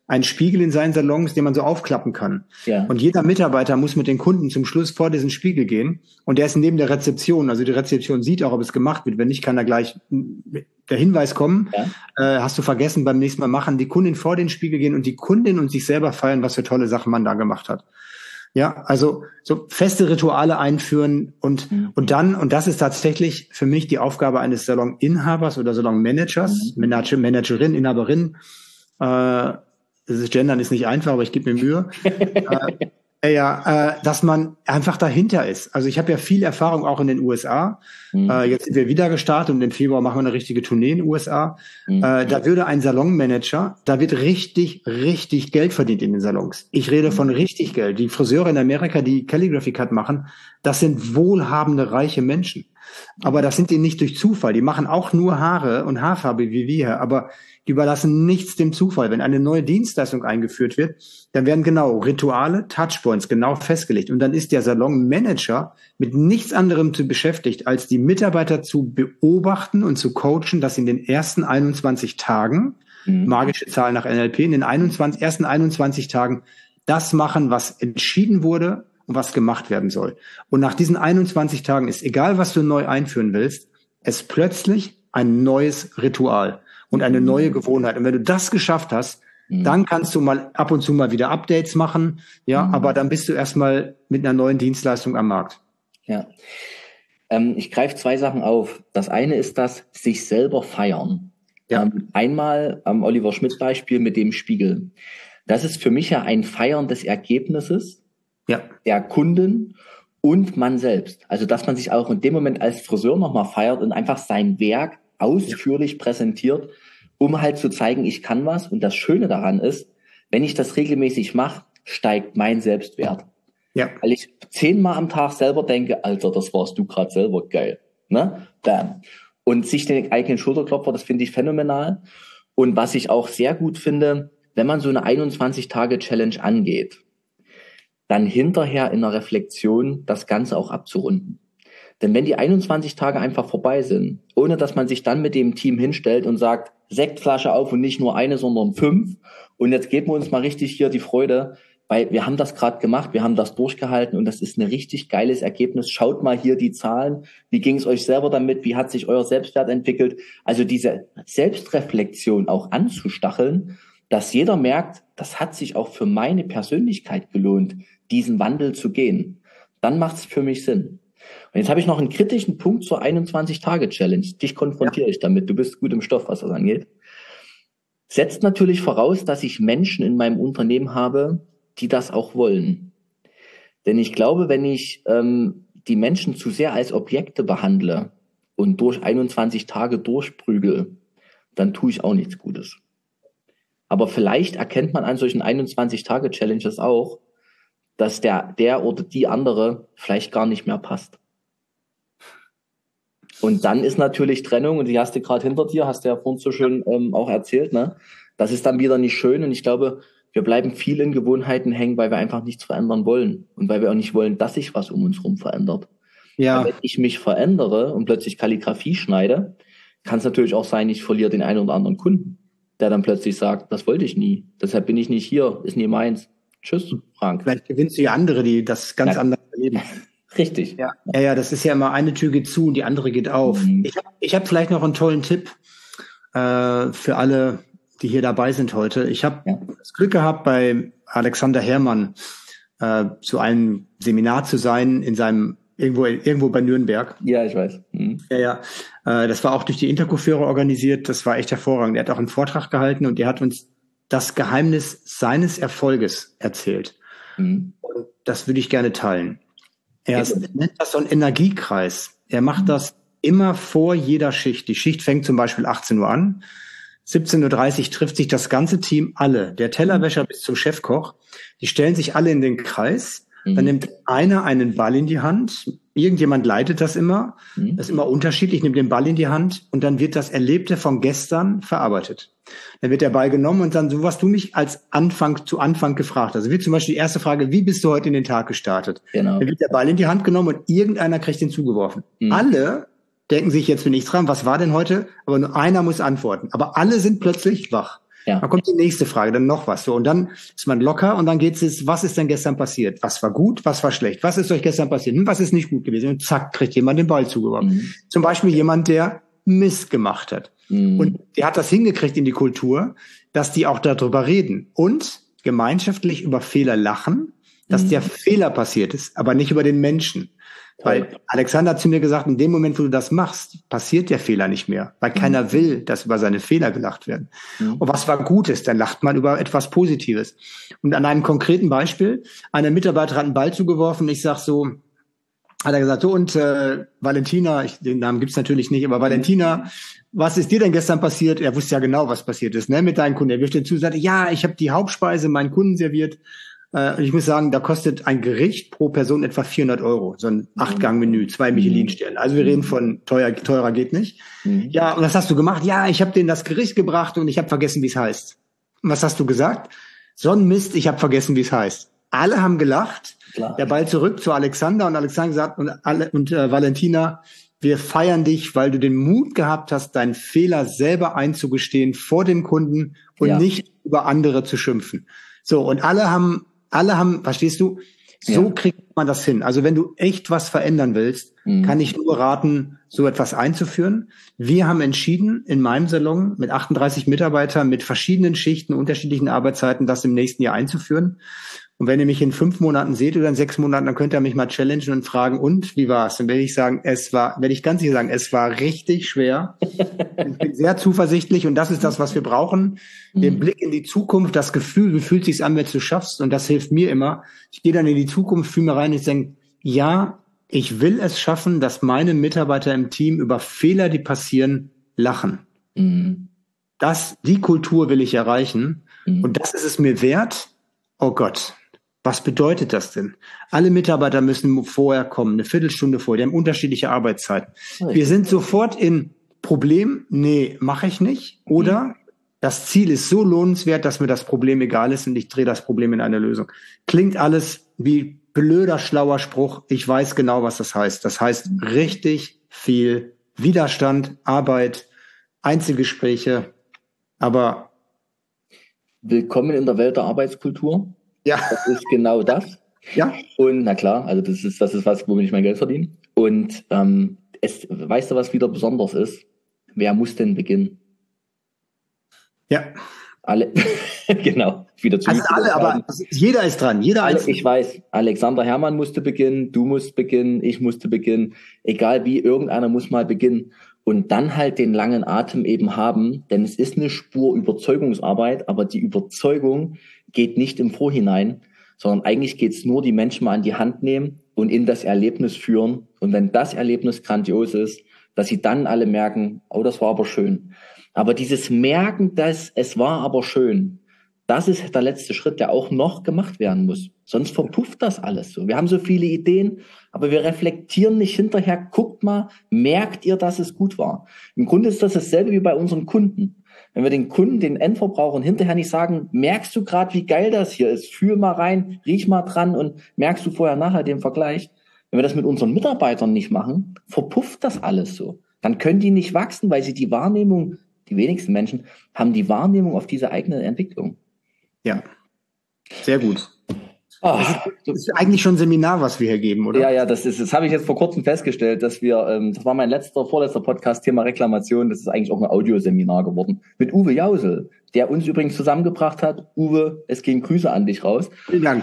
einen Spiegel in seinen Salons, den man so aufklappen kann. Ja. Und jeder Mitarbeiter muss mit den Kunden zum Schluss vor diesen Spiegel gehen. Und der ist neben der Rezeption. Also die Rezeption sieht auch, ob es gemacht wird. Wenn nicht, kann da gleich der Hinweis kommen. Ja. Hast du vergessen, beim nächsten Mal machen. Die Kundin vor den Spiegel gehen und die Kundin und sich selber feiern, was für tolle Sachen man da gemacht hat. Ja, also so feste Rituale einführen und dann, und das ist tatsächlich für mich die Aufgabe eines Saloninhabers oder Salonmanagers, Managerin, Inhaberin. Das Gendern ist nicht einfach, aber ich gebe mir Mühe. Dass man einfach dahinter ist. Also ich habe ja viel Erfahrung auch in den USA. Jetzt sind wir wieder gestartet und im Februar machen wir eine richtige Tournee in den USA. Da würde ein Salonmanager, da wird richtig, richtig Geld verdient in den Salons. Ich rede von richtig Geld. Die Friseure in Amerika, die Calligraphy Cut machen, das sind wohlhabende, reiche Menschen. Aber das sind die nicht durch Zufall. Die machen auch nur Haare und Haarfarbe wie wir, aber die überlassen nichts dem Zufall. Wenn eine neue Dienstleistung eingeführt wird, dann werden genau Rituale, Touchpoints genau festgelegt. Und dann ist der Salonmanager mit nichts anderem zu beschäftigt, als die Mitarbeiter zu beobachten und zu coachen, dass in den ersten 21 Tagen, magische Zahl nach NLP, in den ersten 21 Tagen das machen, was entschieden wurde und was gemacht werden soll. Und nach diesen 21 Tagen ist, egal was du neu einführen willst, es plötzlich ein neues Ritual und eine neue Gewohnheit. Und wenn du das geschafft hast, dann kannst du mal ab und zu mal wieder Updates machen, ja, aber dann bist du erstmal mit einer neuen Dienstleistung am Markt. Ja. Ich greife zwei Sachen auf. Das eine ist das sich selber feiern. Ja. Einmal am Oliver Schmidt Beispiel mit dem Spiegel. Das ist für mich ja ein Feiern des Ergebnisses der Kunden und man selbst. Also, dass man sich auch in dem Moment als Friseur nochmal feiert und einfach sein Werk ausführlich präsentiert, um halt zu zeigen, ich kann was. Und das Schöne daran ist, wenn ich das regelmäßig mache, steigt mein Selbstwert. Ja. Weil ich 10-mal am Tag selber denke, Alter, das warst du gerade selber, geil. Ne? Bam. Und sich den eigenen Schulterklopfer, das finde ich phänomenal. Und was ich auch sehr gut finde, wenn man so eine 21-Tage-Challenge angeht, dann hinterher in der Reflexion das Ganze auch abzurunden. Denn wenn die 21 Tage einfach vorbei sind, ohne dass man sich dann mit dem Team hinstellt und sagt, Sektflasche auf und nicht nur eine, sondern 5, und jetzt geben wir uns mal richtig hier die Freude, weil wir haben das gerade gemacht, wir haben das durchgehalten und das ist ein richtig geiles Ergebnis. Schaut mal hier die Zahlen, wie ging es euch selber damit, wie hat sich euer Selbstwert entwickelt? Also diese Selbstreflexion auch anzustacheln, dass jeder merkt, das hat sich auch für meine Persönlichkeit gelohnt, diesen Wandel zu gehen. Dann macht es für mich Sinn. Und jetzt habe ich noch einen kritischen Punkt zur 21-Tage-Challenge. Dich konfrontiere ich damit. Du bist gut im Stoff, was das angeht. Setzt natürlich voraus, dass ich Menschen in meinem Unternehmen habe, die das auch wollen. Denn ich glaube, wenn ich die Menschen zu sehr als Objekte behandle und durch 21 Tage durchprügel, dann tue ich auch nichts Gutes. Aber vielleicht erkennt man an solchen 21-Tage-Challenges auch, dass der oder die andere vielleicht gar nicht mehr passt. Und dann ist natürlich Trennung, und die hast du gerade hinter dir, hast du ja vorhin so schön auch erzählt, ne? Das ist dann wieder nicht schön, und ich glaube, wir bleiben viel in Gewohnheiten hängen, weil wir einfach nichts verändern wollen und weil wir auch nicht wollen, dass sich was um uns herum verändert. Ja. Wenn ich mich verändere und plötzlich Kalligrafie schneide, kann es natürlich auch sein, ich verliere den einen oder anderen Kunden, der dann plötzlich sagt, das wollte ich nie, deshalb bin ich nicht hier, ist nie meins. Tschüss, Frank. Vielleicht gewinnst du ja andere, die das ganz anders erleben. Richtig. Ja, das ist ja immer, eine Tür geht zu und die andere geht auf. Ich hab vielleicht noch einen tollen Tipp für alle, die hier dabei sind heute. Ich habe das Glück gehabt, bei Alexander Herrmann zu einem Seminar zu sein, in seinem irgendwo bei Nürnberg. Ja, ich weiß. Das war auch durch die Interco-Führer organisiert. Das war echt hervorragend. Er hat auch einen Vortrag gehalten und er hat uns das Geheimnis seines Erfolges erzählt. Und das würde ich gerne teilen. Er nennt das so einen Energiekreis. Er macht das immer vor jeder Schicht. Die Schicht fängt zum Beispiel 18 Uhr an. 17:30 Uhr trifft sich das ganze Team, alle, der Tellerwäscher bis zum Chefkoch. Die stellen sich alle in den Kreis. Dann nimmt einer einen Ball in die Hand. Irgendjemand leitet das immer. Das ist immer unterschiedlich, nimmt den Ball in die Hand und dann wird das Erlebte von gestern verarbeitet. Dann wird der Ball genommen und dann so, was du mich als zu Anfang gefragt hast. Also wie zum Beispiel die erste Frage, wie bist du heute in den Tag gestartet? Genau. Dann wird der Ball in die Hand genommen und irgendeiner kriegt den zugeworfen. Alle denken sich, jetzt bin ich dran, was war denn heute? Aber nur einer muss antworten. Aber alle sind plötzlich wach. Ja. Dann kommt die nächste Frage, dann noch was. So, und dann ist man locker und dann geht's jetzt, was ist denn gestern passiert? Was war gut, was war schlecht? Was ist euch gestern passiert? Was ist nicht gut gewesen? Und zack, kriegt jemand den Ball zugeworfen. Zum Beispiel jemand, der Mist gemacht hat. Und der hat das hingekriegt in die Kultur, dass die auch darüber reden und gemeinschaftlich über Fehler lachen, dass der Fehler passiert ist, aber nicht über den Menschen. Weil Alexander hat zu mir gesagt, in dem Moment, wo du das machst, passiert der Fehler nicht mehr, weil keiner will, dass über seine Fehler gelacht werden. Und was war Gutes, dann lacht man über etwas Positives. Und an einem konkreten Beispiel, eine Mitarbeiterin hat einen Ball zugeworfen, ich sag so, hat er gesagt, so und Valentina, den Namen gibt's natürlich nicht, aber Valentina, was ist dir denn gestern passiert? Er wusste ja genau, was passiert ist, ne, mit deinen Kunden. Er wirft dir zu, sagte, ja, ich habe die Hauptspeise meinen Kunden serviert. Und ich muss sagen, da kostet ein Gericht pro Person etwa 400 €. So ein 8-Gang-Menü, 2 Michelin-Sterne. Also wir reden von teurer geht nicht. Ja, und was hast du gemacht? Ja, ich habe denen das Gericht gebracht und ich habe vergessen, wie es heißt. Und was hast du gesagt? So ein Mist, ich habe vergessen, wie es heißt. Alle haben gelacht. Klar. Der Ball zurück zu Alexander und Alexander gesagt und Valentina, wir feiern dich, weil du den Mut gehabt hast, deinen Fehler selber einzugestehen vor dem Kunden und nicht über andere zu schimpfen. So, und alle haben, verstehst du, so kriegt man das hin. Also wenn du echt was verändern willst, kann ich nur raten, so etwas einzuführen. Wir haben entschieden, in meinem Salon mit 38 Mitarbeitern, mit verschiedenen Schichten, unterschiedlichen Arbeitszeiten, das im nächsten Jahr einzuführen. Und wenn ihr mich in 5 Monaten seht oder in 6 Monaten, dann könnt ihr mich mal challengen und fragen, und wie war's? Dann werde ich sagen, es war richtig schwer. Ich bin sehr zuversichtlich und das ist das, was wir brauchen. Den Blick in die Zukunft, das Gefühl, wie fühlt sich's an, wenn du schaffst? Und das hilft mir immer. Ich gehe dann in die Zukunft, fühle mir rein und ich denke, ja, ich will es schaffen, dass meine Mitarbeiter im Team über Fehler, die passieren, lachen. Die Kultur will ich erreichen. Und das ist es mir wert. Oh Gott. Was bedeutet das denn? Alle Mitarbeiter müssen vorher kommen, eine Viertelstunde vorher. Die haben unterschiedliche Arbeitszeiten. Wir sind sofort in Problem. Nee, mache ich nicht. Oder das Ziel ist so lohnenswert, dass mir das Problem egal ist und ich drehe das Problem in eine Lösung. Klingt alles wie blöder, schlauer Spruch. Ich weiß genau, was das heißt. Das heißt richtig viel Widerstand, Arbeit, Einzelgespräche. Aber willkommen in der Welt der Arbeitskultur. Ja. Das ist genau das. Ja. Und na klar, also das ist was, womit ich mein Geld verdiene. Und weißt du, was wieder besonders ist? Wer muss denn beginnen? Ja. Alle, genau. Wieder zu also alle, aber jeder ist dran. Ich weiß, Alexander Herrmann musste beginnen, du musst beginnen, ich musste beginnen. Egal wie, irgendeiner muss mal beginnen. Und dann halt den langen Atem eben haben, denn es ist eine Spur Überzeugungsarbeit, aber die Überzeugung geht nicht im Vorhinein, sondern eigentlich geht's nur, die Menschen mal an die Hand nehmen und in das Erlebnis führen. Und wenn das Erlebnis grandios ist, dass sie dann alle merken, oh, das war aber schön. Aber dieses Merken, dass es war aber schön, das ist der letzte Schritt, der auch noch gemacht werden muss. Sonst verpufft das alles so. Wir haben so viele Ideen, aber wir reflektieren nicht hinterher. Guckt mal, merkt ihr, dass es gut war? Im Grunde ist das dasselbe wie bei unseren Kunden. Wenn wir den Kunden, den Endverbrauchern hinterher nicht sagen, merkst du gerade, wie geil das hier ist? Fühl mal rein, riech mal dran und merkst du vorher, nachher den Vergleich? Wenn wir das mit unseren Mitarbeitern nicht machen, verpufft das alles so. Dann können die nicht wachsen, weil sie die Wahrnehmung, die wenigsten Menschen haben die Wahrnehmung auf diese eigene Entwicklung. Ja, sehr gut. Das ist eigentlich schon ein Seminar, was wir hier geben, oder? Ja, das habe ich jetzt vor kurzem festgestellt, dass wir, das war mein vorletzter Podcast, Thema Reklamation, das ist eigentlich auch ein Audioseminar geworden, mit Uwe Jausel, der uns übrigens zusammengebracht hat. Uwe, es gehen Grüße an dich raus. Vielen Dank.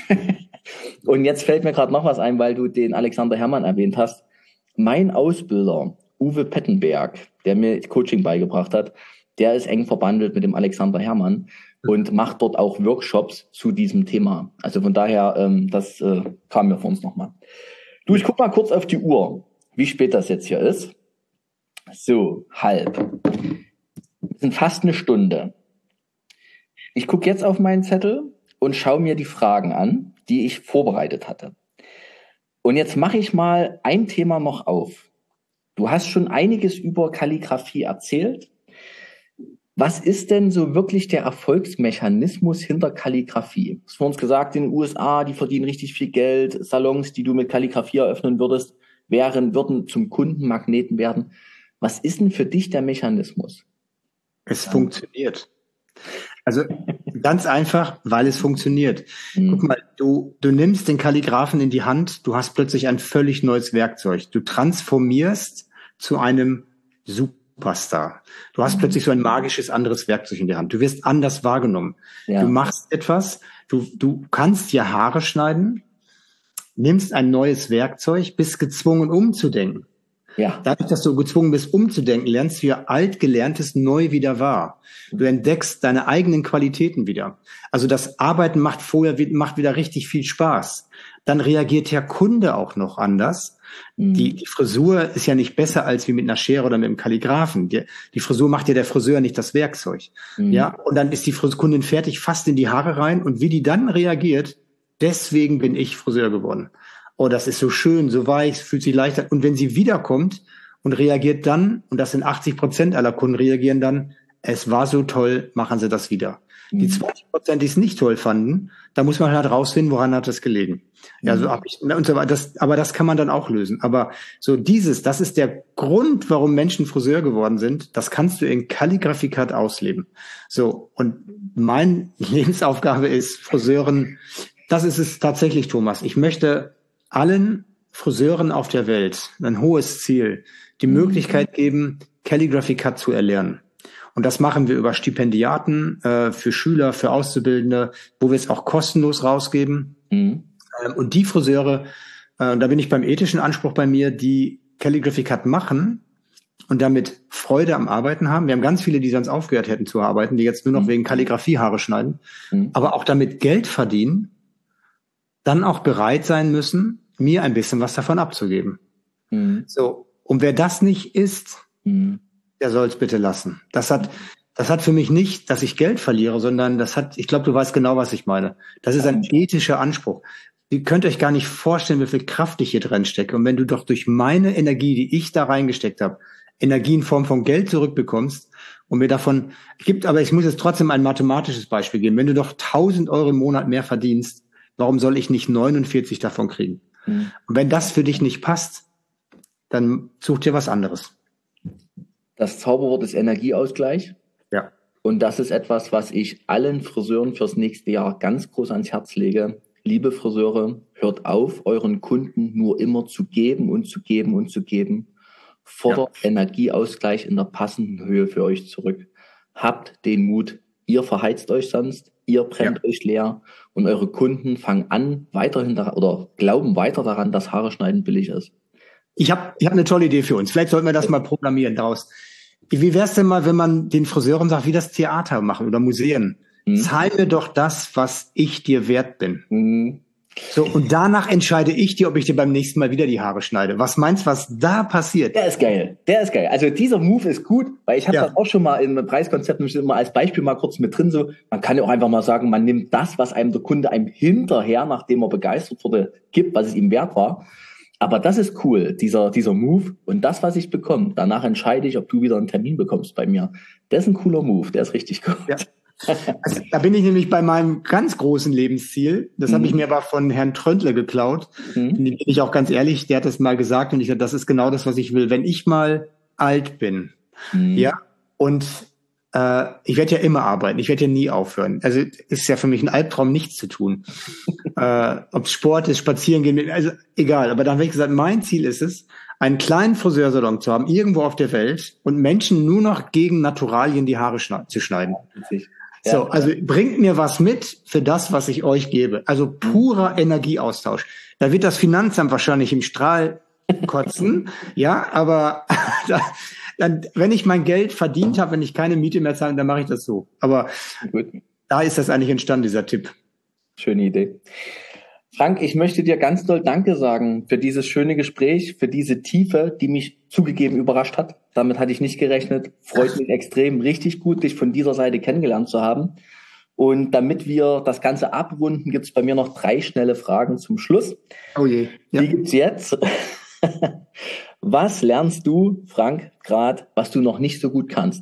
Und jetzt fällt mir gerade noch was ein, weil du den Alexander Herrmann erwähnt hast. Mein Ausbilder, Uwe Pettenberg, der mir Coaching beigebracht hat, der ist eng verbandelt mit dem Alexander Herrmann und macht dort auch Workshops zu diesem Thema. Also von daher, das kam mir vor uns nochmal. Du, ich guck mal kurz auf die Uhr, wie spät das jetzt hier ist. So, halb. Das sind fast eine Stunde. Ich gucke jetzt auf meinen Zettel und schaue mir die Fragen an, die ich vorbereitet hatte. Und jetzt mache ich mal ein Thema noch auf. Du hast schon einiges über Kalligrafie erzählt. Was ist denn so wirklich der Erfolgsmechanismus hinter Kalligrafie? Du hast vor uns gesagt, in den USA, die verdienen richtig viel Geld. Salons, die du mit Kalligrafie eröffnen würdest, würden zum Kundenmagneten werden. Was ist denn für dich der Mechanismus? Es funktioniert. Also ganz einfach, weil es funktioniert. Guck mal, du nimmst den Kalligraphen in die Hand, du hast plötzlich ein völlig neues Werkzeug. Du transformierst zu einem Superstar. Du hast plötzlich so ein magisches anderes Werkzeug in der Hand. Du wirst anders wahrgenommen. Ja. Du machst etwas, du kannst dir Haare schneiden, nimmst ein neues Werkzeug, bist gezwungen umzudenken. Ja. Dadurch, dass du gezwungen bist, umzudenken, lernst du ja Altgelerntes neu wieder wahr. Du entdeckst deine eigenen Qualitäten wieder. Also das Arbeiten macht wieder richtig viel Spaß. Dann reagiert der Kunde auch noch anders. Die Frisur ist ja nicht besser als wie mit einer Schere oder mit einem Kalligraphen. Die Frisur macht ja der Friseur, nicht das Werkzeug. Ja, und dann ist die Kundin fertig, fasst in die Haare rein, und wie die dann reagiert, deswegen bin ich Friseur geworden. Oh, das ist so schön, so weich, fühlt sich leichter. Und wenn sie wiederkommt und reagiert dann, und das sind 80% aller Kunden reagieren dann, es war so toll, machen Sie das wieder. Die 20%, die es nicht toll fanden, da muss man halt rausfinden, woran hat das gelegen. Ja, so hab ich, und so weiter. Aber das kann man dann auch lösen. Aber so das ist der Grund, warum Menschen Friseur geworden sind. Das kannst du in Kalligraphikat ausleben. So. Und meine Lebensaufgabe ist, Friseuren, das ist es tatsächlich, Thomas. Ich möchte allen Friseuren auf der Welt ein hohes Ziel, die Möglichkeit geben, Calligraphy Cut zu erlernen. Und das machen wir über Stipendiaten für Schüler, für Auszubildende, wo wir es auch kostenlos rausgeben. Und die Friseure, da bin ich beim ethischen Anspruch bei mir, die Calligraphy Cut machen und damit Freude am Arbeiten haben. Wir haben ganz viele, die sonst aufgehört hätten zu arbeiten, die jetzt nur noch wegen Kalligraphie Haare schneiden, aber auch damit Geld verdienen, dann auch bereit sein müssen, mir ein bisschen was davon abzugeben. So. Und wer das nicht ist, der soll es bitte lassen. Das hat für mich nicht, dass ich Geld verliere, sondern ich glaube, du weißt genau, was ich meine. Das ist ein ethischer Anspruch. Ihr könnt euch gar nicht vorstellen, wie viel Kraft ich hier drin stecke. Und wenn du doch durch meine Energie, die ich da reingesteckt habe, Energie in Form von Geld zurückbekommst und mir davon gibt, aber ich muss jetzt trotzdem ein mathematisches Beispiel geben. Wenn du doch 1.000 Euro im Monat mehr verdienst, warum soll ich nicht 49 davon kriegen? Und wenn das für dich nicht passt, dann such dir was anderes. Das Zauberwort ist Energieausgleich. Ja. Und das ist etwas, was ich allen Friseuren fürs nächste Jahr ganz groß ans Herz lege. Liebe Friseure, hört auf, euren Kunden nur immer zu geben und zu geben und zu geben. Fordert Energieausgleich in der passenden Höhe für euch zurück. Habt den Mut. Ihr verheizt euch sonst, ihr brennt euch leer und eure Kunden fangen an, glauben weiter daran, dass Haare schneiden billig ist. Ich hab eine tolle Idee für uns. Vielleicht sollten wir das mal programmieren daraus. Wie wär's denn mal, wenn man den Friseuren sagt, wie das Theater machen oder Museen? Zahl mir doch das, was ich dir wert bin. So, und danach entscheide ich dir, ob ich dir beim nächsten Mal wieder die Haare schneide. Was meinst du, was da passiert? Der ist geil. Also dieser Move ist gut, weil ich habe das auch schon mal im Preiskonzept immer als Beispiel mal kurz mit drin. So, man kann ja auch einfach mal sagen, man nimmt das, was einem der Kunde einem hinterher, nachdem er begeistert wurde, gibt, was es ihm wert war. Aber das ist cool, dieser Move. Und das, was ich bekomme, danach entscheide ich, ob du wieder einen Termin bekommst bei mir. Das ist ein cooler Move, der ist richtig gut. Ja. Also, da bin ich nämlich bei meinem ganz großen Lebensziel. Das habe ich mir aber von Herrn Tröndle geklaut. Bin ich auch ganz ehrlich, der hat das mal gesagt und ich dachte, das ist genau das, was ich will. Wenn ich mal alt bin, und ich werde ja immer arbeiten, ich werde ja nie aufhören. Also ist ja für mich ein Albtraum, nichts zu tun. Ob es Sport ist, spazieren gehen, also egal. Aber dann habe ich gesagt, mein Ziel ist es, einen kleinen Friseursalon zu haben, irgendwo auf der Welt und Menschen nur noch gegen Naturalien die Haare zu schneiden. So, also bringt mir was mit für das, was ich euch gebe. Also purer Energieaustausch. Da wird das Finanzamt wahrscheinlich im Strahl kotzen, aber dann, wenn ich mein Geld verdient habe, wenn ich keine Miete mehr zahle, dann mache ich das so. Aber da ist das eigentlich entstanden, dieser Tipp. Schöne Idee. Frank, ich möchte dir ganz doll Danke sagen für dieses schöne Gespräch, für diese Tiefe, die mich zugegeben überrascht hat. Damit hatte ich nicht gerechnet. Freut mich extrem, richtig gut, dich von dieser Seite kennengelernt zu haben. Und damit wir das Ganze abrunden, gibt es bei mir noch 3 schnelle Fragen zum Schluss. Oh je. Ja. Die gibt's jetzt. Was lernst du, Frank, gerade, was du noch nicht so gut kannst?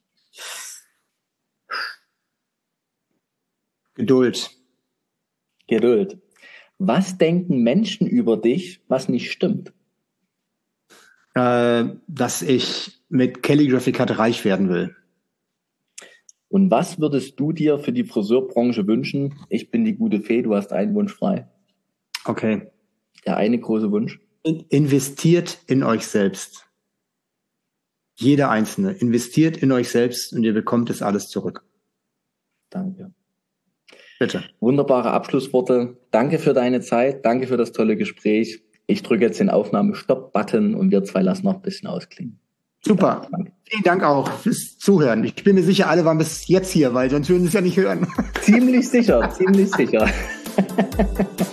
Geduld. Was denken Menschen über dich, was nicht stimmt? Dass ich mit Calligraphy Cut reich werden will. Und was würdest du dir für die Friseurbranche wünschen? Ich bin die gute Fee, du hast einen Wunsch frei. Okay. Der eine große Wunsch. Investiert in euch selbst. Jeder Einzelne. Investiert in euch selbst und ihr bekommt es alles zurück. Danke. Bitte. Wunderbare Abschlussworte. Danke für deine Zeit. Danke für das tolle Gespräch. Ich drücke jetzt den Aufnahme-Stopp-Button und wir zwei lassen noch ein bisschen ausklingen. Super. Danke. Vielen Dank auch fürs Zuhören. Ich bin mir sicher, alle waren bis jetzt hier, weil sonst würden sie es ja nicht hören. Ziemlich sicher, ziemlich sicher.